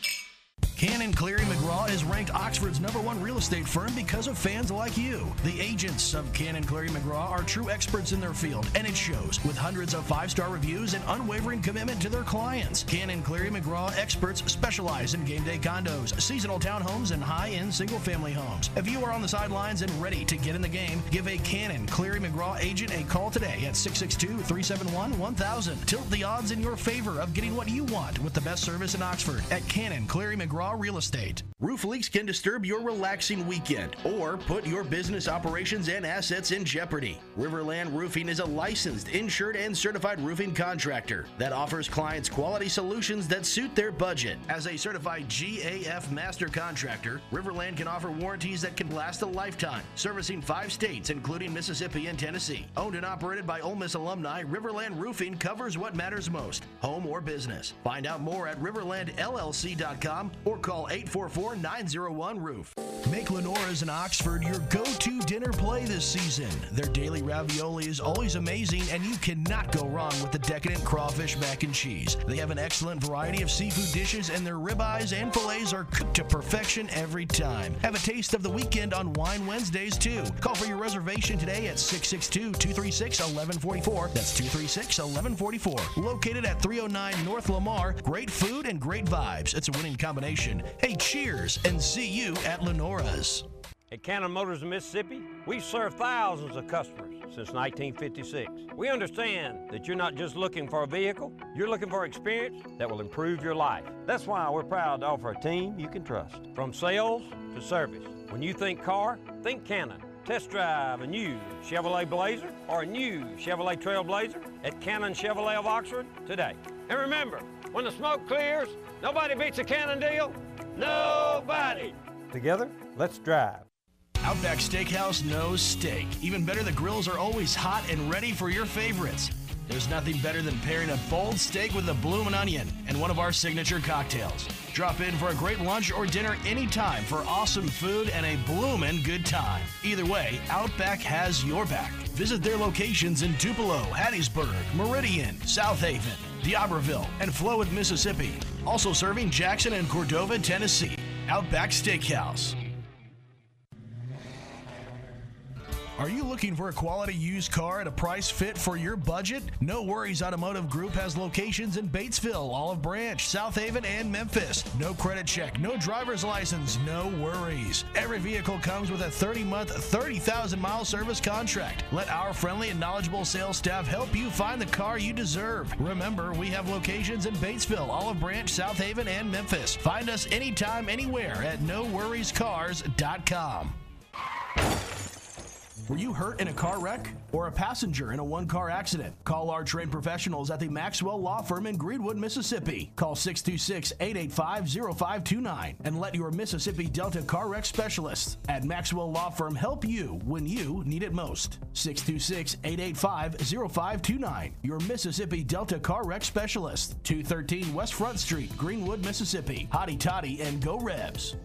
Cannon Cleary McGraw is ranked Oxford's number one real estate firm because of fans like you. The agents of Cannon Cleary McGraw are true experts in their field, and it shows with hundreds of five-star reviews and unwavering commitment to their clients. Cannon Cleary McGraw experts specialize in game day condos, seasonal townhomes, and high-end single-family homes. If you are on the sidelines and ready to get in the game, give a Cannon Cleary McGraw agent a call today at six six two, three seven one, one thousand. Tilt the odds in your favor of getting what you want with the best service in Oxford at Cannon Cleary McGraw Real Estate. Roof leaks can disturb your relaxing weekend or put your business operations and assets in jeopardy. Riverland Roofing is a licensed, insured, and certified roofing contractor that offers clients quality solutions that suit their budget. As a certified G A F master contractor, Riverland can offer warranties that can last a lifetime, servicing five states including Mississippi and Tennessee. Owned and operated by Ole Miss alumni, Riverland Roofing covers what matters most, home or business. Find out more at riverland L L C dot com or call eight four four, nine zero one, roof. Make Lenora's in Oxford your go-to dinner play this season. Their daily ravioli is always amazing, and you cannot go wrong with the decadent crawfish mac and cheese. They have an excellent variety of seafood dishes, and their ribeyes and fillets are cooked to perfection every time. Have a taste of the weekend on Wine Wednesdays, too. Call for your reservation today at six six two, two three six, one one four four. That's two three six, one one four four. Located at three oh nine North Lamar. Great food and great vibes. It's a winning combination. Hey, cheers, and see you at Lenora's. At Cannon Motors of Mississippi, we've served thousands of customers since nineteen fifty-six. We understand that you're not just looking for a vehicle, you're looking for experience that will improve your life. That's why we're proud to offer a team you can trust. From sales to service, when you think car, think Cannon. Test drive a new Chevrolet Blazer or a new Chevrolet Trailblazer at Cannon Chevrolet of Oxford today. And remember, when the smoke clears, nobody beats a Cannon deal. Nobody. Together, let's drive. Outback Steakhouse knows steak. Even better, the grills are always hot and ready for your favorites. There's nothing better than pairing a bold steak with a bloomin' onion and one of our signature cocktails. Drop in for a great lunch or dinner anytime for awesome food and a bloomin' good time. Either way, Outback has your back. Visit their locations in Tupelo, Hattiesburg, Meridian, South Haven, D'Iberville, and Flowood, Mississippi. Also serving Jackson and Cordova, Tennessee. Outback Steakhouse. Are you looking for a quality used car at a price fit for your budget? No Worries Automotive Group has locations in Batesville, Olive Branch, South Haven, and Memphis. No credit check, no driver's license, no worries. Every vehicle comes with a thirty-month, thirty thousand mile service contract. Let our friendly and knowledgeable sales staff help you find the car you deserve. Remember, we have locations in Batesville, Olive Branch, South Haven, and Memphis. Find us anytime, anywhere at no worries cars dot com. Were you hurt in a car wreck or a passenger in a one-car accident? Call our trained professionals at the Maxwell Law Firm in Greenwood, Mississippi. Call six two six, eight eight five, zero five two nine and let your Mississippi Delta car wreck specialists at Maxwell Law Firm help you when you need it most. six two six, eight eight five, zero five two nine. Your Mississippi Delta car wreck specialist. two thirteen West Front Street, Greenwood, Mississippi. Hotty Toddy and Go Rebs.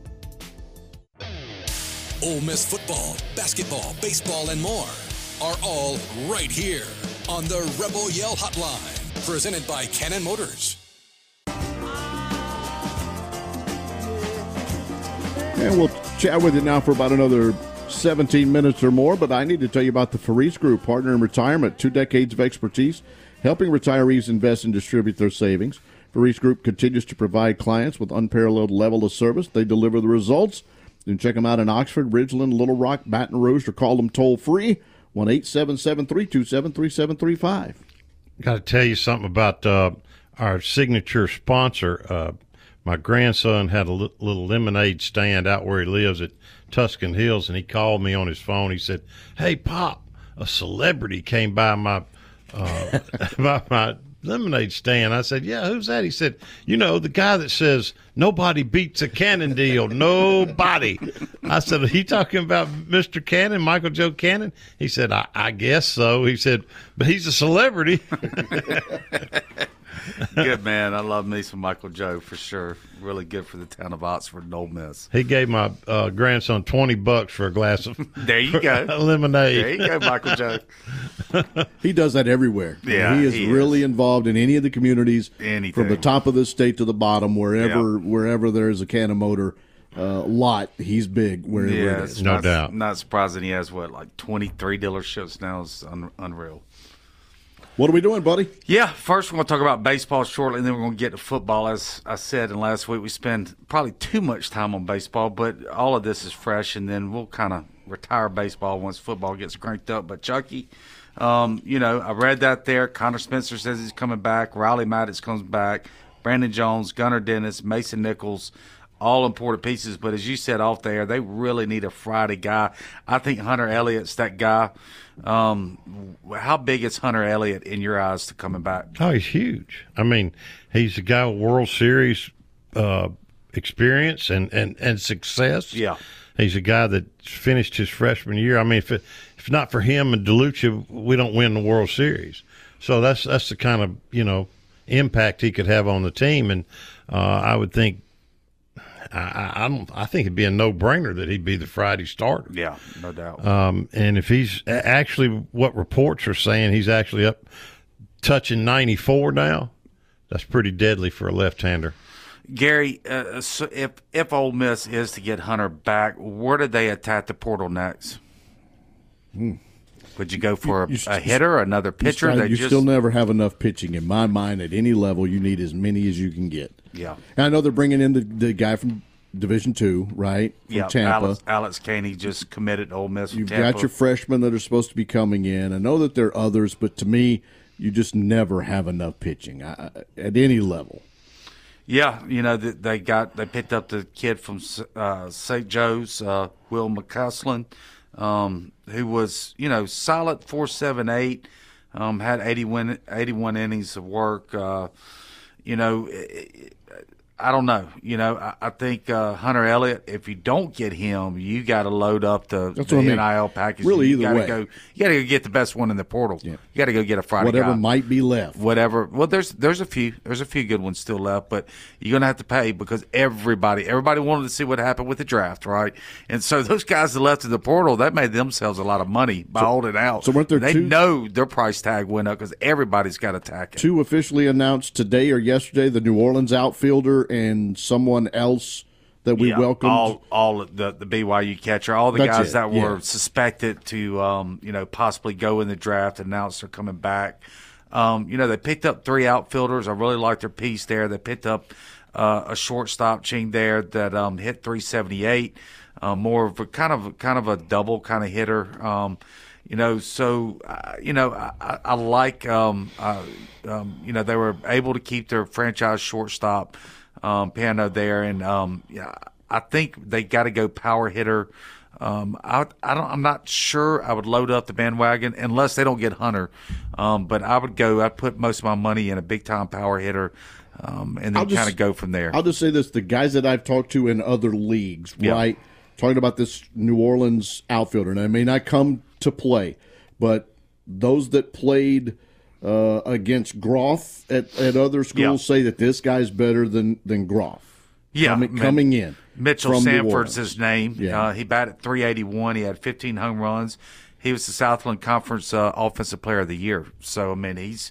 Ole Miss football, basketball, baseball, and more are all right here on the Rebel Yell Hotline, presented by Cannon Motors. And we'll chat with you now for about another seventeen minutes or more, but I need to tell you about the Faris Group, partner in retirement, two decades of expertise, helping retirees invest and distribute their savings. Faris Group continues to provide clients with unparalleled level of service. They deliver the results. You can check them out in Oxford, Ridgeland, Little Rock, Baton Rouge, or call them toll-free, one eight seven seven, three two seven, three seven three five. Got to tell you something about uh, our signature sponsor. Uh, my grandson had a li- little lemonade stand out where he lives at Tuscan Hills, and he called me on his phone. He said, "Hey, Pop, a celebrity came by my uh, by my lemonade stand." I said, "Yeah, who's that?" He said, "You know, the guy that says nobody beats a Cannon deal, nobody." I said, "Are you talking about Mister Cannon, Michael Joe Cannon?" He said, I, I guess so. He said, "But he's a celebrity." Good man. I love me some Michael Joe for sure. Really good for the town of Oxford and Ole Miss. He gave my uh, grandson twenty bucks for a glass of there you go lemonade. There you go, Michael Joe. He does that everywhere. Yeah, he is he really is. involved in any of the communities, Anything. from the top of the state to the bottom, wherever Yeah. wherever there is a Cannon Motor uh, lot, he's big wherever Yeah, it it's is. not, Not surprising he has what, like twenty-three dealerships now. Is un- unreal. What are we doing, buddy? Yeah, first we're going to talk about baseball shortly, and then we're going to get to football. As I said in last week, we spend probably too much time on baseball, but all of this is fresh, and then we'll kind of retire baseball once football gets cranked up. But Chucky, um, you know, I read that there. Connor Spencer says he's coming back. Riley Maddox comes back. Brandon Jones, Gunnar Dennis, Mason Nichols, all important pieces. But as you said off there, they really need a Friday guy. I think Hunter Elliott's that guy. Um, how big is Hunter Elliott in your eyes to coming back? Oh, he's huge. I mean, he's a guy with World Series uh, experience and, and, and success. Yeah. He's a guy that finished his freshman year. I mean, if it, if not for him and DeLucia, we don't win the World Series. So that's that's the kind of, you know, impact he could have on the team. And uh, I would think I, I don't. I think it'd be a no-brainer that he'd be the Friday starter. Yeah, no doubt. Um, and if he's actually, what reports are saying, he's actually up touching ninety-four now. That's pretty deadly for a left-hander. Gary, uh, so if if Ole Miss is to get Hunter back, where did they attack the portal next? Hmm. Would you go for a, You- you- a hitter, or another pitcher? You, still, They you just, still never have enough pitching. In my mind, at any level, you need as many as you can get. Yeah. And I know they're bringing in the, the guy from Division Two, right? From yeah. Tampa. Alex, Alex Caney just committed to Ole Miss. From You've Tampa. got your freshmen that are supposed to be coming in. I know that there are others, but to me, you just never have enough pitching I, at any level. Yeah, you know they, they got they picked up the kid from uh, Saint Joe's, uh, Will McCaslin, um, who was you know solid four seven eight, um, had eighty-one, eighty-one innings of work. Uh, you know, it, it, I don't know. You know, I, I think uh, Hunter Elliott. If you don't get him, you got to load up the, That's the what I mean. N I L package. Really, you either gotta way. go. You got to go get the best one in the portal. Yeah. You got to go get a Friday Whatever guy. might be left. Whatever. Well, there's there's a few there's a few good ones still left, but you're gonna have to pay because everybody everybody wanted to see what happened with the draft, right? And so those guys that left in the portal, that made themselves a lot of money by So- holding out. so weren't there they two- know their price tag went up because everybody's got to tack it. Two officially announced today or yesterday, the New Orleans outfielder and someone else that we Yeah, welcomed. all all of the the B Y U catcher, all the That's guys it, that were yeah. suspected to um, you know possibly go in the draft, announced they're coming back. Um, you know they picked up three outfielders. I really liked their piece there. They picked up uh, a shortstop Ching there that um, hit three seventy-eight, uh, more of a kind of kind of a double kind of hitter. Um, You know, so uh, you know, I, I like um, uh, um, you know they were able to keep their franchise shortstop um, Pano there, and um, yeah, I think they got to go power hitter. Um, I, I don't, I'm not sure I would load up the bandwagon unless they don't get Hunter. Um, but I would go. I'd put most of my money in a big time power hitter, um, and I'll then just- kind of go from there. I'll just say this: the guys that I've talked to in other leagues, Yeah. right, talking about this New Orleans outfielder, and I may not come to play, but those that played uh, against Groff at, at other schools Yeah. say that this guy's better than than Groff. Yeah, coming, man. coming in. Mitchell from New Sanford's Orleans. his name. Yeah. Uh, he batted three eighty-one. He had fifteen home runs. He was the Southland Conference uh, Offensive Player of the Year. So I mean, he's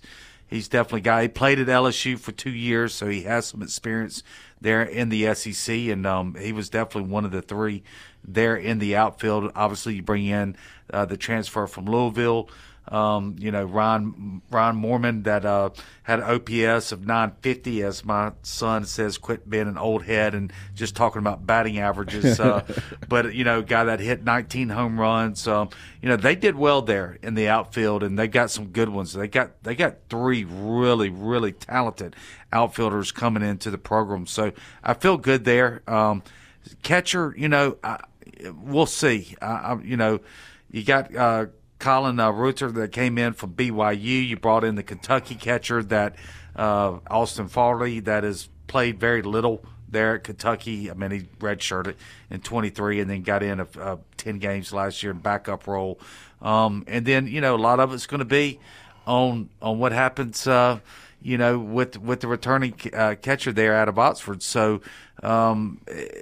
he's definitely a guy. He played at L S U for two years, so he has some experience there in the S E C, and um, he was definitely one of the three there in the outfield. Obviously, you bring in uh, the transfer from Louisville, um, you know, Ron Ron Mormon that uh, had an O P S of nine fifty, as my son says, quit being an old head and just talking about batting averages. Uh, but, you know, guy that hit nineteen home runs. Um, you know, they did well there in the outfield, and they got some good ones. They got they got three really, really talented outfielders coming into the program. So I feel good there. Um, catcher, you know, I, we'll see. I, I, you know, you got uh, Colin uh, Reuter that came in from B Y U. You brought in the Kentucky catcher that uh, Austin Farley that has played very little there at Kentucky. I mean, he redshirted in twenty-three and then got in a, a ten games last year in backup role. Um, and then, you know, a lot of it's going to be on on what happens, uh, you know, with with the returning uh, catcher there out of Oxford. So um,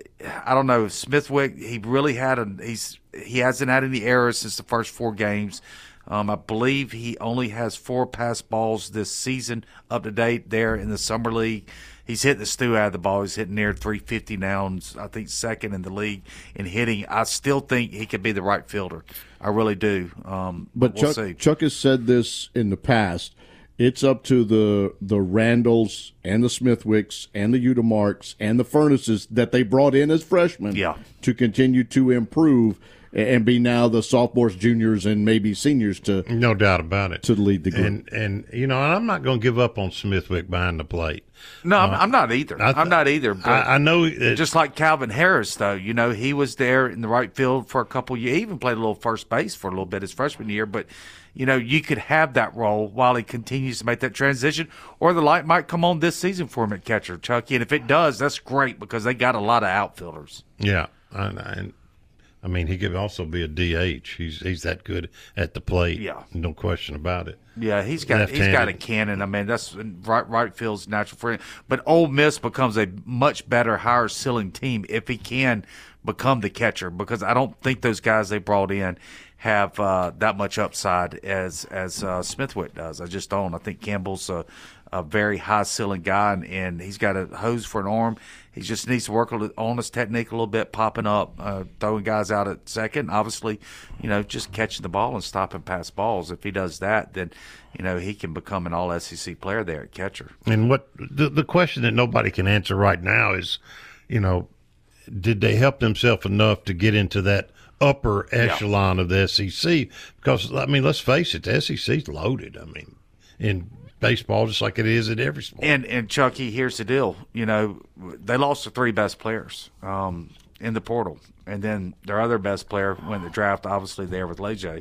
I don't know. Smithwick, he really had a he's he hasn't had any errors since the first four games. Um, I believe he only has four pass balls this season up to date there in the summer league. He's hitting the stew out of the ball. He's hitting near three fifty now, and I think second in the league in hitting. I still think he could be the right fielder. I really do. Um, but we'll Chuck, see. Chuck has said this in the past. It's up to the the Randalls and the Smithwicks and the Utemarks and the Furnaces that they brought in as freshmen yeah. to continue to improve and be now the sophomores, juniors, and maybe seniors to no doubt about it to lead the group. And and you know, I'm not going to give up on Smithwick behind the plate. No, I'm, Uh, I'm not either. I th- I'm not either. But I, I know, it, just like Calvin Harris, though, you know, he was there in the right field for a couple of years. He even played a little first base for a little bit his freshman year. But you know, you could have that role while he continues to make that transition, or the light might come on this season for him at catcher, Chucky. And if it does, that's great because they got a lot of outfielders. Yeah, and. and I mean, he could also be a D H. He's he's that good at the plate. Yeah, no question about it. Yeah, he's got Left-handed. he's got a cannon. I mean, that's right. Right field's natural for him. But Ole Miss becomes a much better, higher ceiling team if he can become the catcher. Because I don't think those guys they brought in have uh, that much upside as as uh, Smithwick does. I just don't. I think Campbell's a, a very high ceiling guy, and, and he's got a hose for an arm. He just needs to work on his technique a little bit, popping up, uh, throwing guys out at second. Obviously, you know, just catching the ball and stopping pass balls. If he does that, then, you know, he can become an all S E C player there at catcher. And what the, the question that nobody can answer right now is, you know, did they help themselves enough to get into that upper echelon yeah. of the S E C? Because, I mean, let's face it, the S E C's loaded. I mean, in baseball, just like it is at every sport. And and Chucky, here's the deal. You know, they lost the three best players um, in the portal, and then their other best player went the draft. Obviously, there with Leje.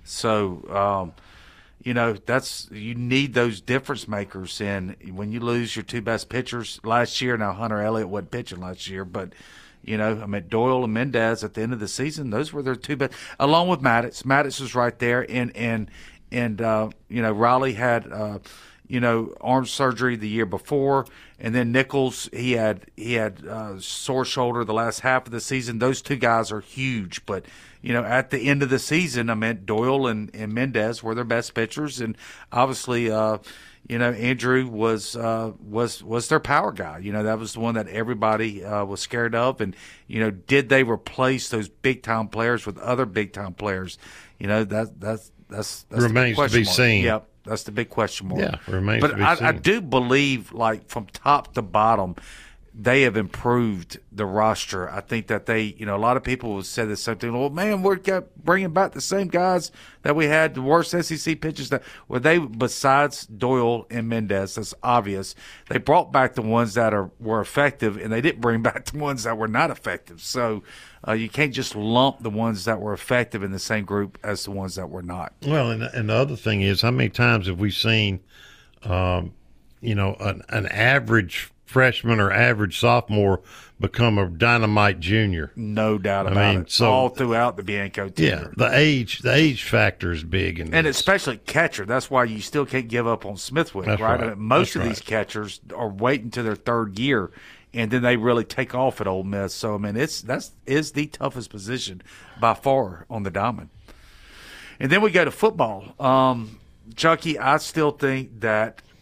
So, um, you know, that's you need those difference makers. And when you lose your two best pitchers last year, now Hunter Elliott wasn't pitching last year, but. You know, I mean, Doyle and Mendez at the end of the season, those were their two best, along with Maddox. Maddox was right there, and and and uh, you know, Riley had uh, you know arm surgery the year before, and then Nichols he had he had uh, sore shoulder the last half of the season. Those two guys are huge, but you know, at the end of the season, I mean, Doyle and, and Mendez were their best pitchers, and obviously. Uh, You know, Andrew was uh, was was their power guy. You know, that was the one that everybody uh, was scared of. And you know, did they replace those big time players with other big time players? You know, that that's that's, that's remains to be mark. seen. Yep, that's the big question mark. Yeah, remains but to be I, seen. I do believe, like from top to bottom, they have improved the roster. I think that they, you know, a lot of people have said the same thing. Well, man, we're bringing back the same guys that we had, the worst S E C pitchers. That were they, besides Doyle and Mendez, that's obvious. They brought back the ones that are were effective, and they didn't bring back the ones that were not effective. So uh, you can't just lump the ones that were effective in the same group as the ones that were not. Well, and, and the other thing is, how many times have we seen, um, you know, an, an average freshman or average sophomore become a dynamite junior? No doubt I about mean, it. so, all throughout the Bianco team. Yeah, the age the age factor is big, in and this. especially catcher. That's why you still can't give up on Smithwick, That's right? right. I mean, most That's of right. these catchers are waiting to their third year, and then they really take off at Ole Miss. So I mean, it's that's is the toughest position by far on the diamond. And then we go to football. Um, Chucky, I still think that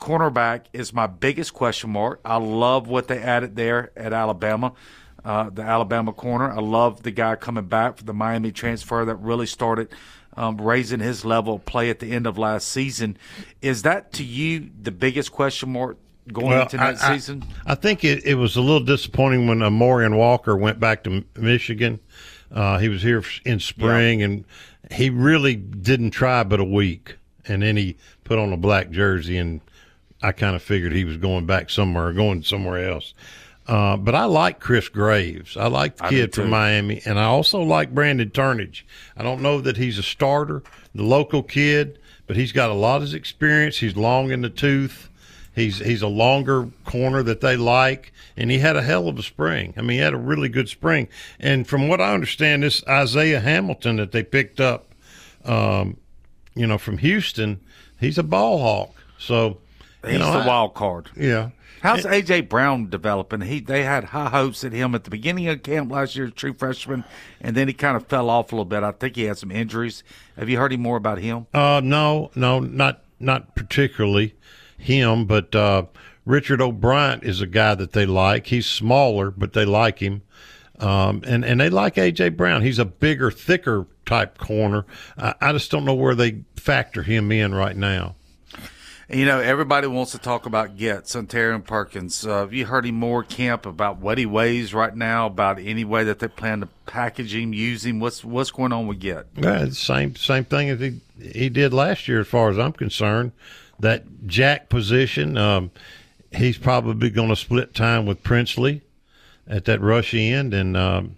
cornerback is my biggest question mark. I love what they added there at Alabama, uh, the Alabama corner. I love the guy coming back for the Miami transfer that really started um, raising his level of play at the end of last season. Is that, to you, the biggest question mark going well, into next I, season? I, I think it, it was a little disappointing when uh, Morian Walker went back to Michigan. Uh, he was here in spring, yeah. and he really didn't try but a week. And then he put on a black jersey, and I kind of figured he was going back somewhere, going somewhere else. Uh, but I like Chris Graves. I like the kid from Miami, and I also like Brandon Turnage. I don't know that he's a starter, the local kid, but he's got a lot of experience. He's long in the tooth. He's he's a longer corner that they like, and he had a hell of a spring. I mean, he had a really good spring. And from what I understand, this Isaiah Hamilton that they picked up, um, you know, from Houston, he's a ball hawk. So, he's you know, the I, wild card. Yeah. How's A J. Brown developing? He they had high hopes at him at the beginning of camp last year, true freshman, and then he kind of fell off a little bit. I think he had some injuries. Have you heard any more about him? Uh, no, no, not not particularly him, but uh, Richard O'Brien is a guy that they like. He's smaller, but they like him. Um, and, and they like A J. Brown. He's a bigger, thicker type corner. I, I just don't know where they factor him in right now. You know, everybody wants to talk about Getz and Taron Perkins. Uh, have you heard any more, Camp, about what he weighs right now, about any way that they plan to package him, use him? What's what's going on with Getz? Yeah, it's the same, same thing as he, he did last year as far as I'm concerned. That jack position, um, he's probably going to split time with Princely at that rush end and um,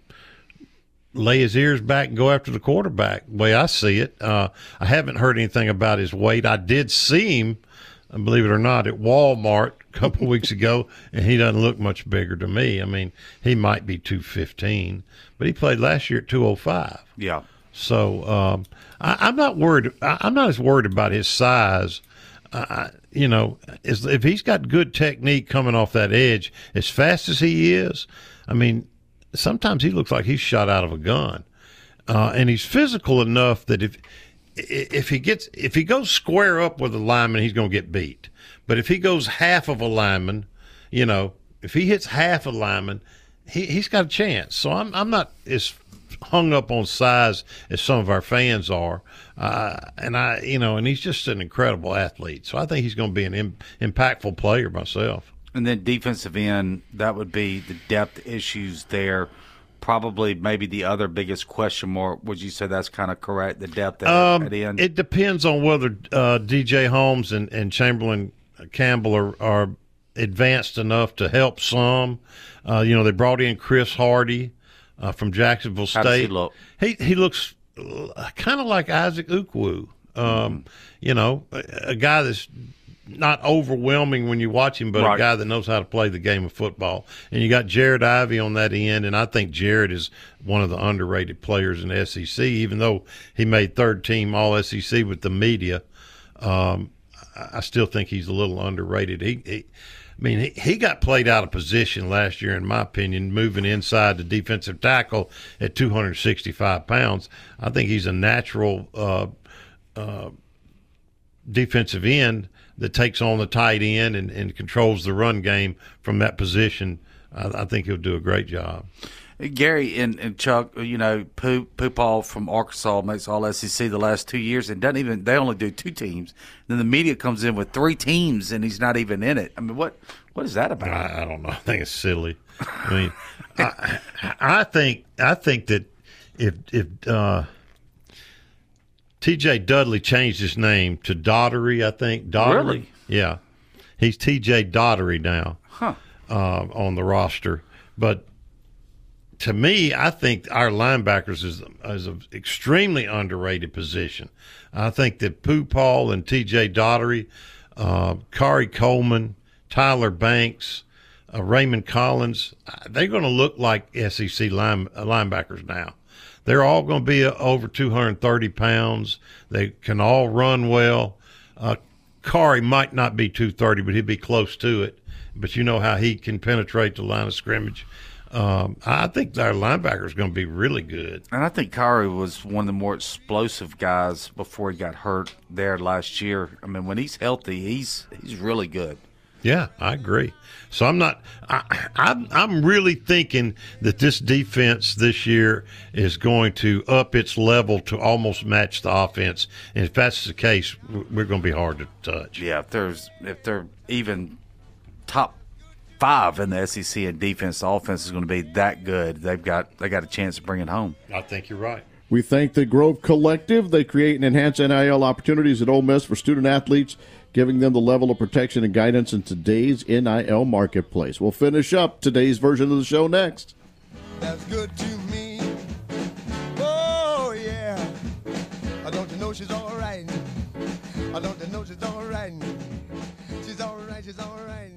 lay his ears back and go after the quarterback, the way I see it. Uh, I haven't heard anything about his weight. I did see him, believe it or not, at Walmart a couple of weeks ago, and he doesn't look much bigger to me. I mean, he might be two fifteen, but he played last year at two oh five. Yeah. So um, I, I'm not worried. I, I'm not as worried about his size. Uh, you know, is, if he's got good technique coming off that edge, as fast as he is, I mean, sometimes he looks like he's shot out of a gun. Uh, and he's physical enough that if if he gets if he goes square up with a lineman, he's going to get beat. But if he goes half of a lineman, you know, if he hits half a lineman, he he's got a chance. So I'm I'm not as hung up on size as some of our fans are. Uh, and I, you know, and he's just an incredible athlete. So I think he's going to be an im- impactful player myself. And then defensive end, that would be the depth issues there. Probably maybe the other biggest question mark. Would you say that's kind of correct, the depth at, um, at the end? It depends on whether uh, D J Holmes and, and Chamberlain Campbell are, are advanced enough to help some. Uh, you know, they brought in Chris Hardy uh, from Jacksonville State. How does he look? He, he looks kind of like Isaac Ukwu. Um, mm-hmm. You know, a, a guy that's not overwhelming when you watch him, but right. a guy that knows how to play the game of football. And you got Jared Ivey on that end, and I think Jared is one of the underrated players in the S E C, even though he made third team All S E C with the media. Um, I still think he's a little underrated. He, he I mean, he, he got played out of position last year, in my opinion, moving inside the defensive tackle at two hundred sixty-five pounds. I think he's a natural uh, uh, defensive end that takes on the tight end and, and controls the run game from that position. I, I think he'll do a great job. Gary and, and Chuck, you know, Poopall from Arkansas makes All S E C the last two years and doesn't even – they only do two teams. Then the media comes in with three teams and he's not even in it. I mean, what what is that about? I, I don't know. I think it's silly. I mean, I, I think I think that if if uh, T J Dudley changed his name to Daughtery, I think. Daughtery? Really? Yeah. He's T J Daughtery now huh. uh, on the roster. But – to me, I think our linebackers is, is an extremely underrated position. I think that Poopall and T J Daughtery, uh, Kari Coleman, Tyler Banks, uh, Raymond Collins, they're going to look like S E C line, uh, linebackers now. They're all going to be uh, over two hundred thirty pounds. They can all run well. Uh, Kari might not be two thirty, but he'd be close to it. But you know how he can penetrate the line of scrimmage. Um, I think our linebacker is going to be really good. And I think Kyrie was one of the more explosive guys before he got hurt there last year. I mean, when he's healthy, he's he's really good. Yeah, I agree. So I'm not I, I'm, I'm really thinking that this defense this year is going to up its level to almost match the offense. And if that's the case, we're going to be hard to touch. Yeah, if there's if they're even top five in the S E C in defense, the offense is going to be that good. They've got they got a chance to bring it home. I think you're right. We thank the Grove Collective. They create and enhance N I L opportunities at Ole Miss for student athletes, giving them the level of protection and guidance in today's N I L marketplace. We'll finish up today's version of the show next. That's good to me. Oh, yeah. I don't you know she's all right. I don't you know she's all right. She's all right, she's all right.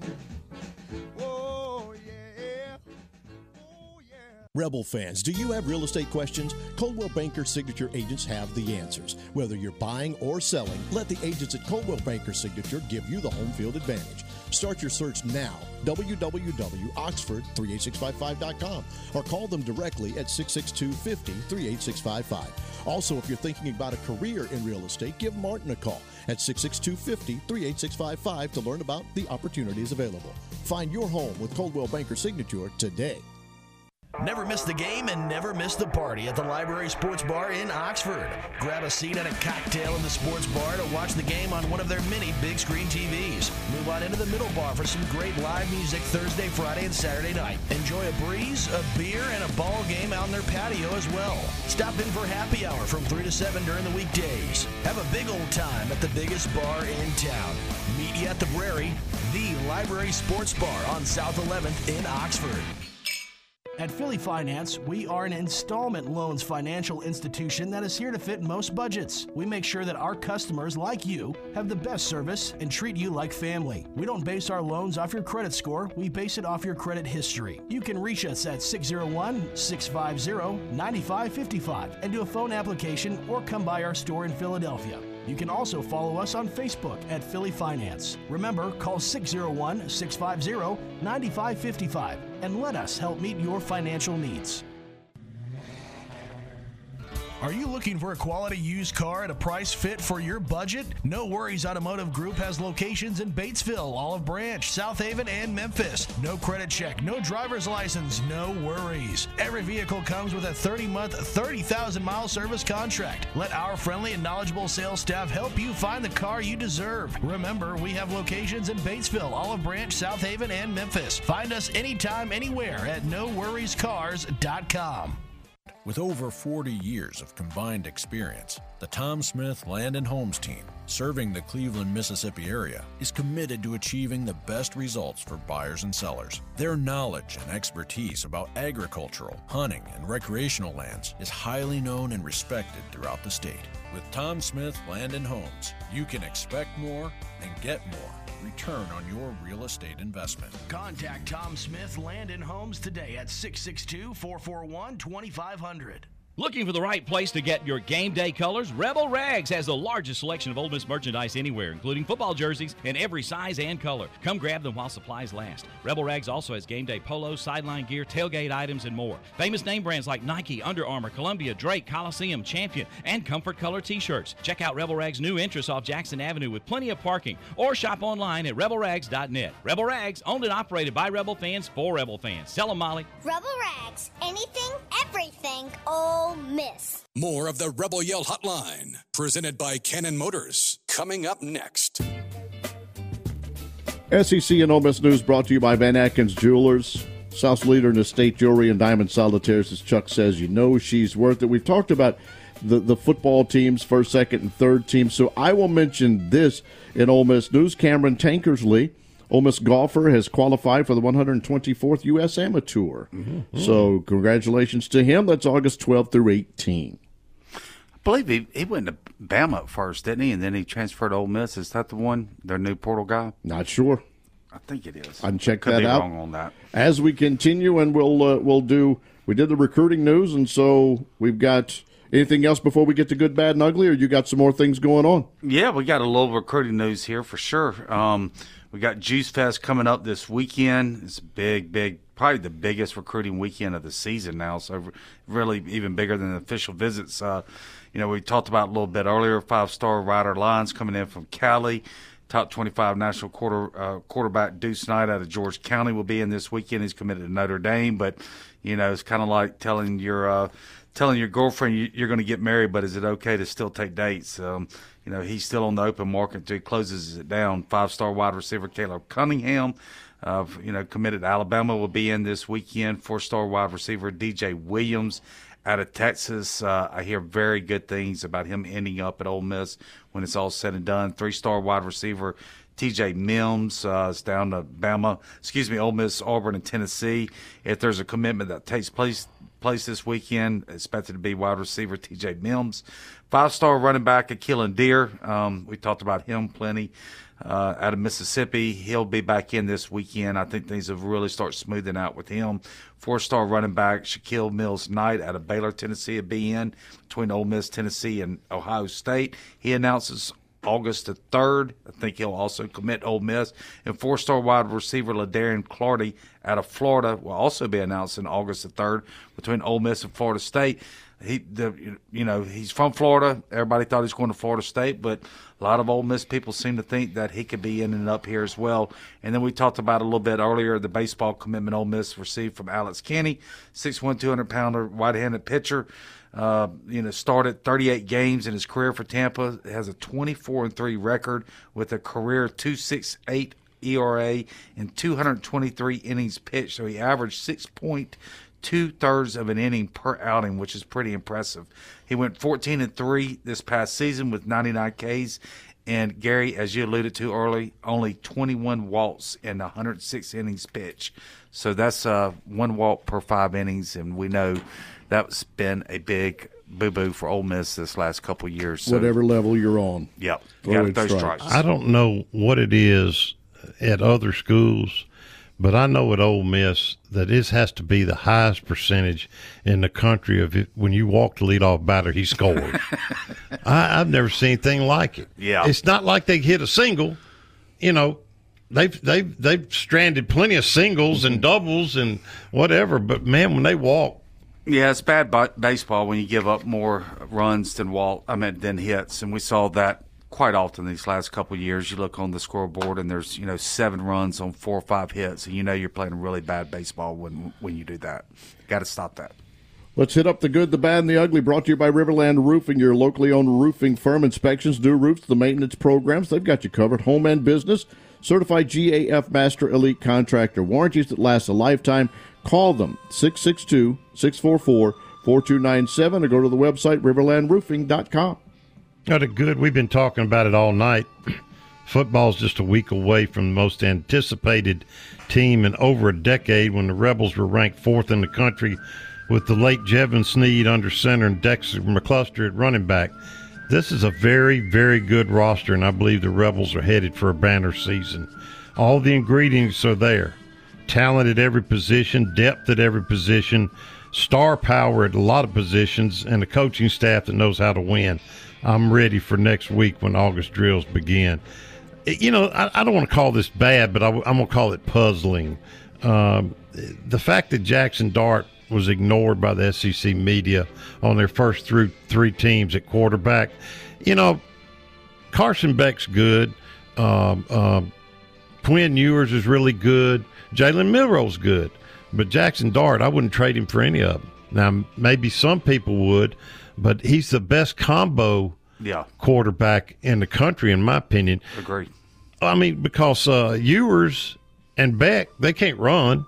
Oh, yeah. Oh, yeah. Rebel fans, do you have real estate questions? Coldwell Banker Signature agents have the answers. Whether you're buying or selling, let the agents at Coldwell Banker Signature give you the home field advantage. Start your search now, w w w dot oxford three eight six five five dot com, or call them directly at six six two, five zero, three eight six five five. Also, if you're thinking about a career in real estate, give Martin a call at six six two, five zero, three eight six five five to learn about the opportunities available. Find your home with Coldwell Banker Signature today. Never miss the game and never miss the party at the Library Sports Bar in Oxford. Grab a seat and a cocktail in the sports bar to watch the game on one of their many big screen T Vs. Move on into the middle bar for some great live music Thursday, Friday, and Saturday night. Enjoy a breeze, a beer, and a ball game out in their patio as well. Stop in for happy hour from three to seven during the weekdays. Have a big old time at the biggest bar in town. Meet you at the Brary, the Library Sports Bar on South eleventh in Oxford. At Philly Finance, we are an installment loans financial institution that is here to fit most budgets. We make sure that our customers, like you, have the best service and treat you like family. We don't base our loans off your credit score, we base it off your credit history. You can reach us at six oh one, six five zero, nine five five five and do a phone application or come by our store in Philadelphia. You can also follow us on Facebook at Philly Finance. Remember, call six oh one, six five zero, nine five five five and let us help meet your financial needs. Are you looking for a quality used car at a price fit for your budget? No Worries Automotive Group has locations in Batesville, Olive Branch, South Haven, and Memphis. No credit check, no driver's license, no worries. Every vehicle comes with a thirty-month, thirty thousand mile service contract. Let our friendly and knowledgeable sales staff help you find the car you deserve. Remember, we have locations in Batesville, Olive Branch, South Haven, and Memphis. Find us anytime, anywhere at no worries cars dot com. With over forty years of combined experience, the Tom Smith Land and Homes team, serving the Cleveland, Mississippi area, is committed to achieving the best results for buyers and sellers. Their knowledge and expertise about agricultural, hunting, and recreational lands is highly known and respected throughout the state. With Tom Smith Land and Homes, you can expect more and get more return on your real estate investment. Contact Tom Smith Land and Homes today at six six two, four four one, two five zero zero. Looking for the right place to get your game day colors? Rebel Rags has the largest selection of Ole Miss merchandise anywhere, including football jerseys in every size and color. Come grab them while supplies last. Rebel Rags also has game day polos, sideline gear, tailgate items, and more. Famous name brands like Nike, Under Armour, Columbia, Drake, Coliseum, Champion, and Comfort Color t-shirts. Check out Rebel Rags' new entrance off Jackson Avenue with plenty of parking, or shop online at rebel rags dot net. Rebel Rags, owned and operated by Rebel fans for Rebel fans. Sell them, Molly. Rebel Rags, anything, everything, Ole Miss. More of the Rebel Yell Hotline, presented by Cannon Motors, coming up next. S E C and Ole Miss News brought to you by Van Atkins Jewelers. South's leader in estate jewelry and diamond solitaires, as Chuck says, you know she's worth it. We've talked about the, the football teams, first, second, and third teams, so I will mention this in Ole Miss News. Cameron Tankersley, Ole Miss golfer, has qualified for the one hundred twenty-fourth U S Amateur. Mm-hmm. So congratulations to him. That's August twelfth through eighteenth. I believe he, he went to Bama at first, didn't he? And then he transferred to Ole Miss. Is that the one, their new portal guy? Not sure. I think it is. I can check Could that be out. wrong on that. As we continue, and we'll uh, we'll do. We did the recruiting news, and so we've got anything else before we get to good, bad, and ugly, or you got some more things going on? Yeah, we got a little recruiting news here for sure. Um, We got Juice Fest coming up this weekend. It's a big, big, probably the biggest recruiting weekend of the season now. So really even bigger than the official visits. Uh, you know, we talked about a little bit earlier, five-star Ryder Lyons coming in from Cali. Top twenty-five national quarter uh, quarterback Deuce Knight out of George County will be in this weekend. He's committed to Notre Dame, but you know it's kind of like telling your uh, telling your girlfriend you, you're going to get married, but is it okay to still take dates? Um, you know he's still on the open market until he closes it down. Five-star wide receiver Caleb Cunningham, uh, you know committed to Alabama, will be in this weekend. Four-star wide receiver D J Williams out of Texas. Uh, I hear very good things about him ending up at Ole Miss when it's all said and done. Three-star wide receiver T J Mims uh, is down to Bama, excuse me, Ole Miss, Auburn, and Tennessee. If there's a commitment that takes place place this weekend, expected to be wide receiver T J Mims. Five-star running back Akeelan Deer. Um, we talked about him plenty. Uh, out of Mississippi, he'll be back in this weekend. I think things have really started smoothing out with him. Four-star running back Shaquille Mills-Knight out of Baylor, Tennessee, will be in between Ole Miss, Tennessee, and Ohio State. He announces August the third. I think he'll also commit Ole Miss. And four-star wide receiver LaDarian Clardy out of Florida will also be announcing August the third between Ole Miss and Florida State. He, the, you know, he's from Florida. Everybody thought he was going to Florida State, but a lot of Ole Miss people seem to think that he could be in and up here as well. And then we talked about a little bit earlier the baseball commitment Ole Miss received from Alex Kenny, six one, two hundred pounder right-handed pitcher. Uh, you know, started thirty-eight games in his career for Tampa. Has a twenty-four and three record with a career two point six eight E R A and two hundred twenty-three innings pitched. So he averaged six point two-thirds of an inning per outing, which is pretty impressive. He went fourteen and three this past season with ninety-nine Ks. And, Gary, as you alluded to early, only twenty-one walks in one hundred six innings pitched. So that's uh, one walk per five innings, and we know that's been a big boo-boo for Ole Miss this last couple of years. So, whatever level you're on. Yep. You got those strikes. I don't know what it is at other schools, but I know at Ole Miss that this has to be the highest percentage in the country of it. When you walk the leadoff batter, he scored. I, I've never seen anything like it. Yeah. It's not like they hit a single. You know, they've they've they've stranded plenty of singles and doubles and whatever, but man, when they walk. Yeah, it's bad b- baseball when you give up more runs than walk. I mean, than hits, and we saw that quite often these last couple of years. You look on the scoreboard, and there's you know seven runs on four or five hits, and you know you're playing a really bad baseball when when you do that. Got to stop that. Let's hit up the good, the bad, and the ugly. Brought to you by Riverland Roofing, your locally owned roofing firm. Inspections, new roofs, the maintenance programs, they've got you covered. Home and business, certified G A F Master Elite Contractor warranties that last a lifetime. Call them, six six two, six four four, four two nine seven, or go to the website, riverland roofing dot com. Got it good. We've been talking about it all night. Football's just a week away from the most anticipated team in over a decade when the Rebels were ranked fourth in the country with the late Jevin Sneed under center and Dexter McCluster at running back. This is a very, very good roster, and I believe the Rebels are headed for a banner season. All the ingredients are there. Talent at every position, depth at every position, star power at a lot of positions, and a coaching staff that knows how to win. I'm ready for next week when August drills begin. You know, I, I don't want to call this bad, but I, I'm going to call it puzzling. Um, the fact that Jackson Dart was ignored by the S E C media on their first through three teams at quarterback. You know, Carson Beck's good. Um, um, Quinn Ewers is really good. Jalen Milroe's good. But Jackson Dart, I wouldn't trade him for any of them. Now, maybe some people would, but he's the best combo yeah. quarterback in the country, in my opinion. Agree. I mean, because uh, Ewers and Beck, they can't run.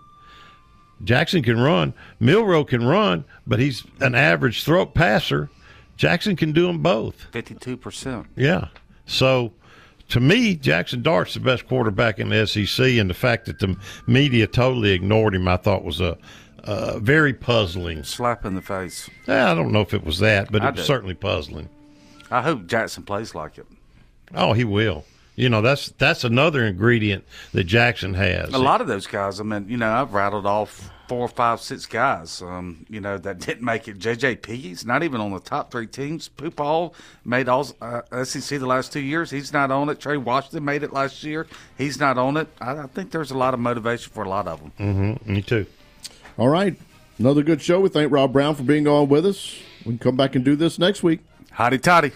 Jackson can run. Milroe can run, but he's an average throw passer. Jackson can do them both. fifty-two percent. Yeah. So, to me, Jackson Dart's the best quarterback in the S E C, and the fact that the media totally ignored him, I thought was a, a very puzzling. Slap in the face. I don't know if it was that, but I it was did. certainly puzzling. I hope Jackson plays like it. Oh, he will. You know, that's that's another ingredient that Jackson has. A lot of those guys, I mean, you know, I've rattled off four, five, six guys, um, you know, that didn't make it. J J P, he's not even on the top three teams. Poopall made all uh, S E C the last two years. He's not on it. Trey Washington made it last year. He's not on it. I, I think there's a lot of motivation for a lot of them. Mm-hmm. Me too. All right. Another good show. We thank Rob Brown for being on with us. We can come back and do this next week. Hotty toddy.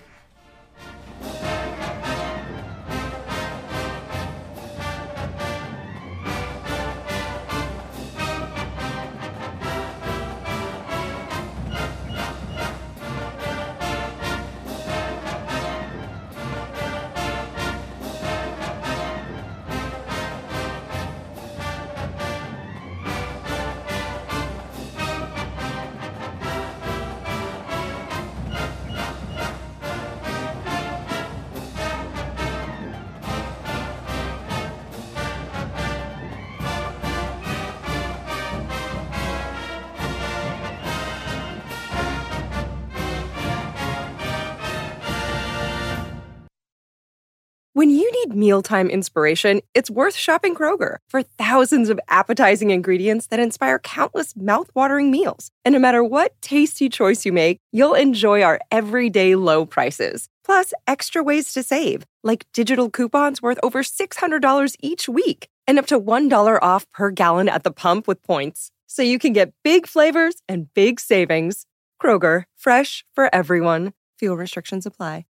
When you need mealtime inspiration, it's worth shopping Kroger for thousands of appetizing ingredients that inspire countless mouthwatering meals. And no matter what tasty choice you make, you'll enjoy our everyday low prices. Plus, extra ways to save, like digital coupons worth over six hundred dollars each week and up to one dollar off per gallon at the pump with points. So you can get big flavors and big savings. Kroger, fresh for everyone. Fuel restrictions apply.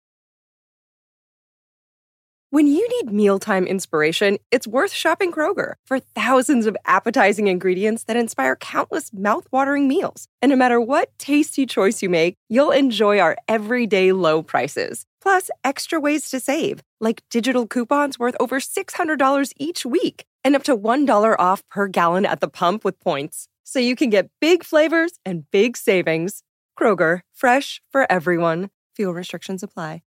When you need mealtime inspiration, it's worth shopping Kroger for thousands of appetizing ingredients that inspire countless mouthwatering meals. And no matter what tasty choice you make, you'll enjoy our everyday low prices. Plus, extra ways to save, like digital coupons worth over six hundred dollars each week and up to one dollar off per gallon at the pump with points. So you can get big flavors and big savings. Kroger, fresh for everyone. Fuel restrictions apply.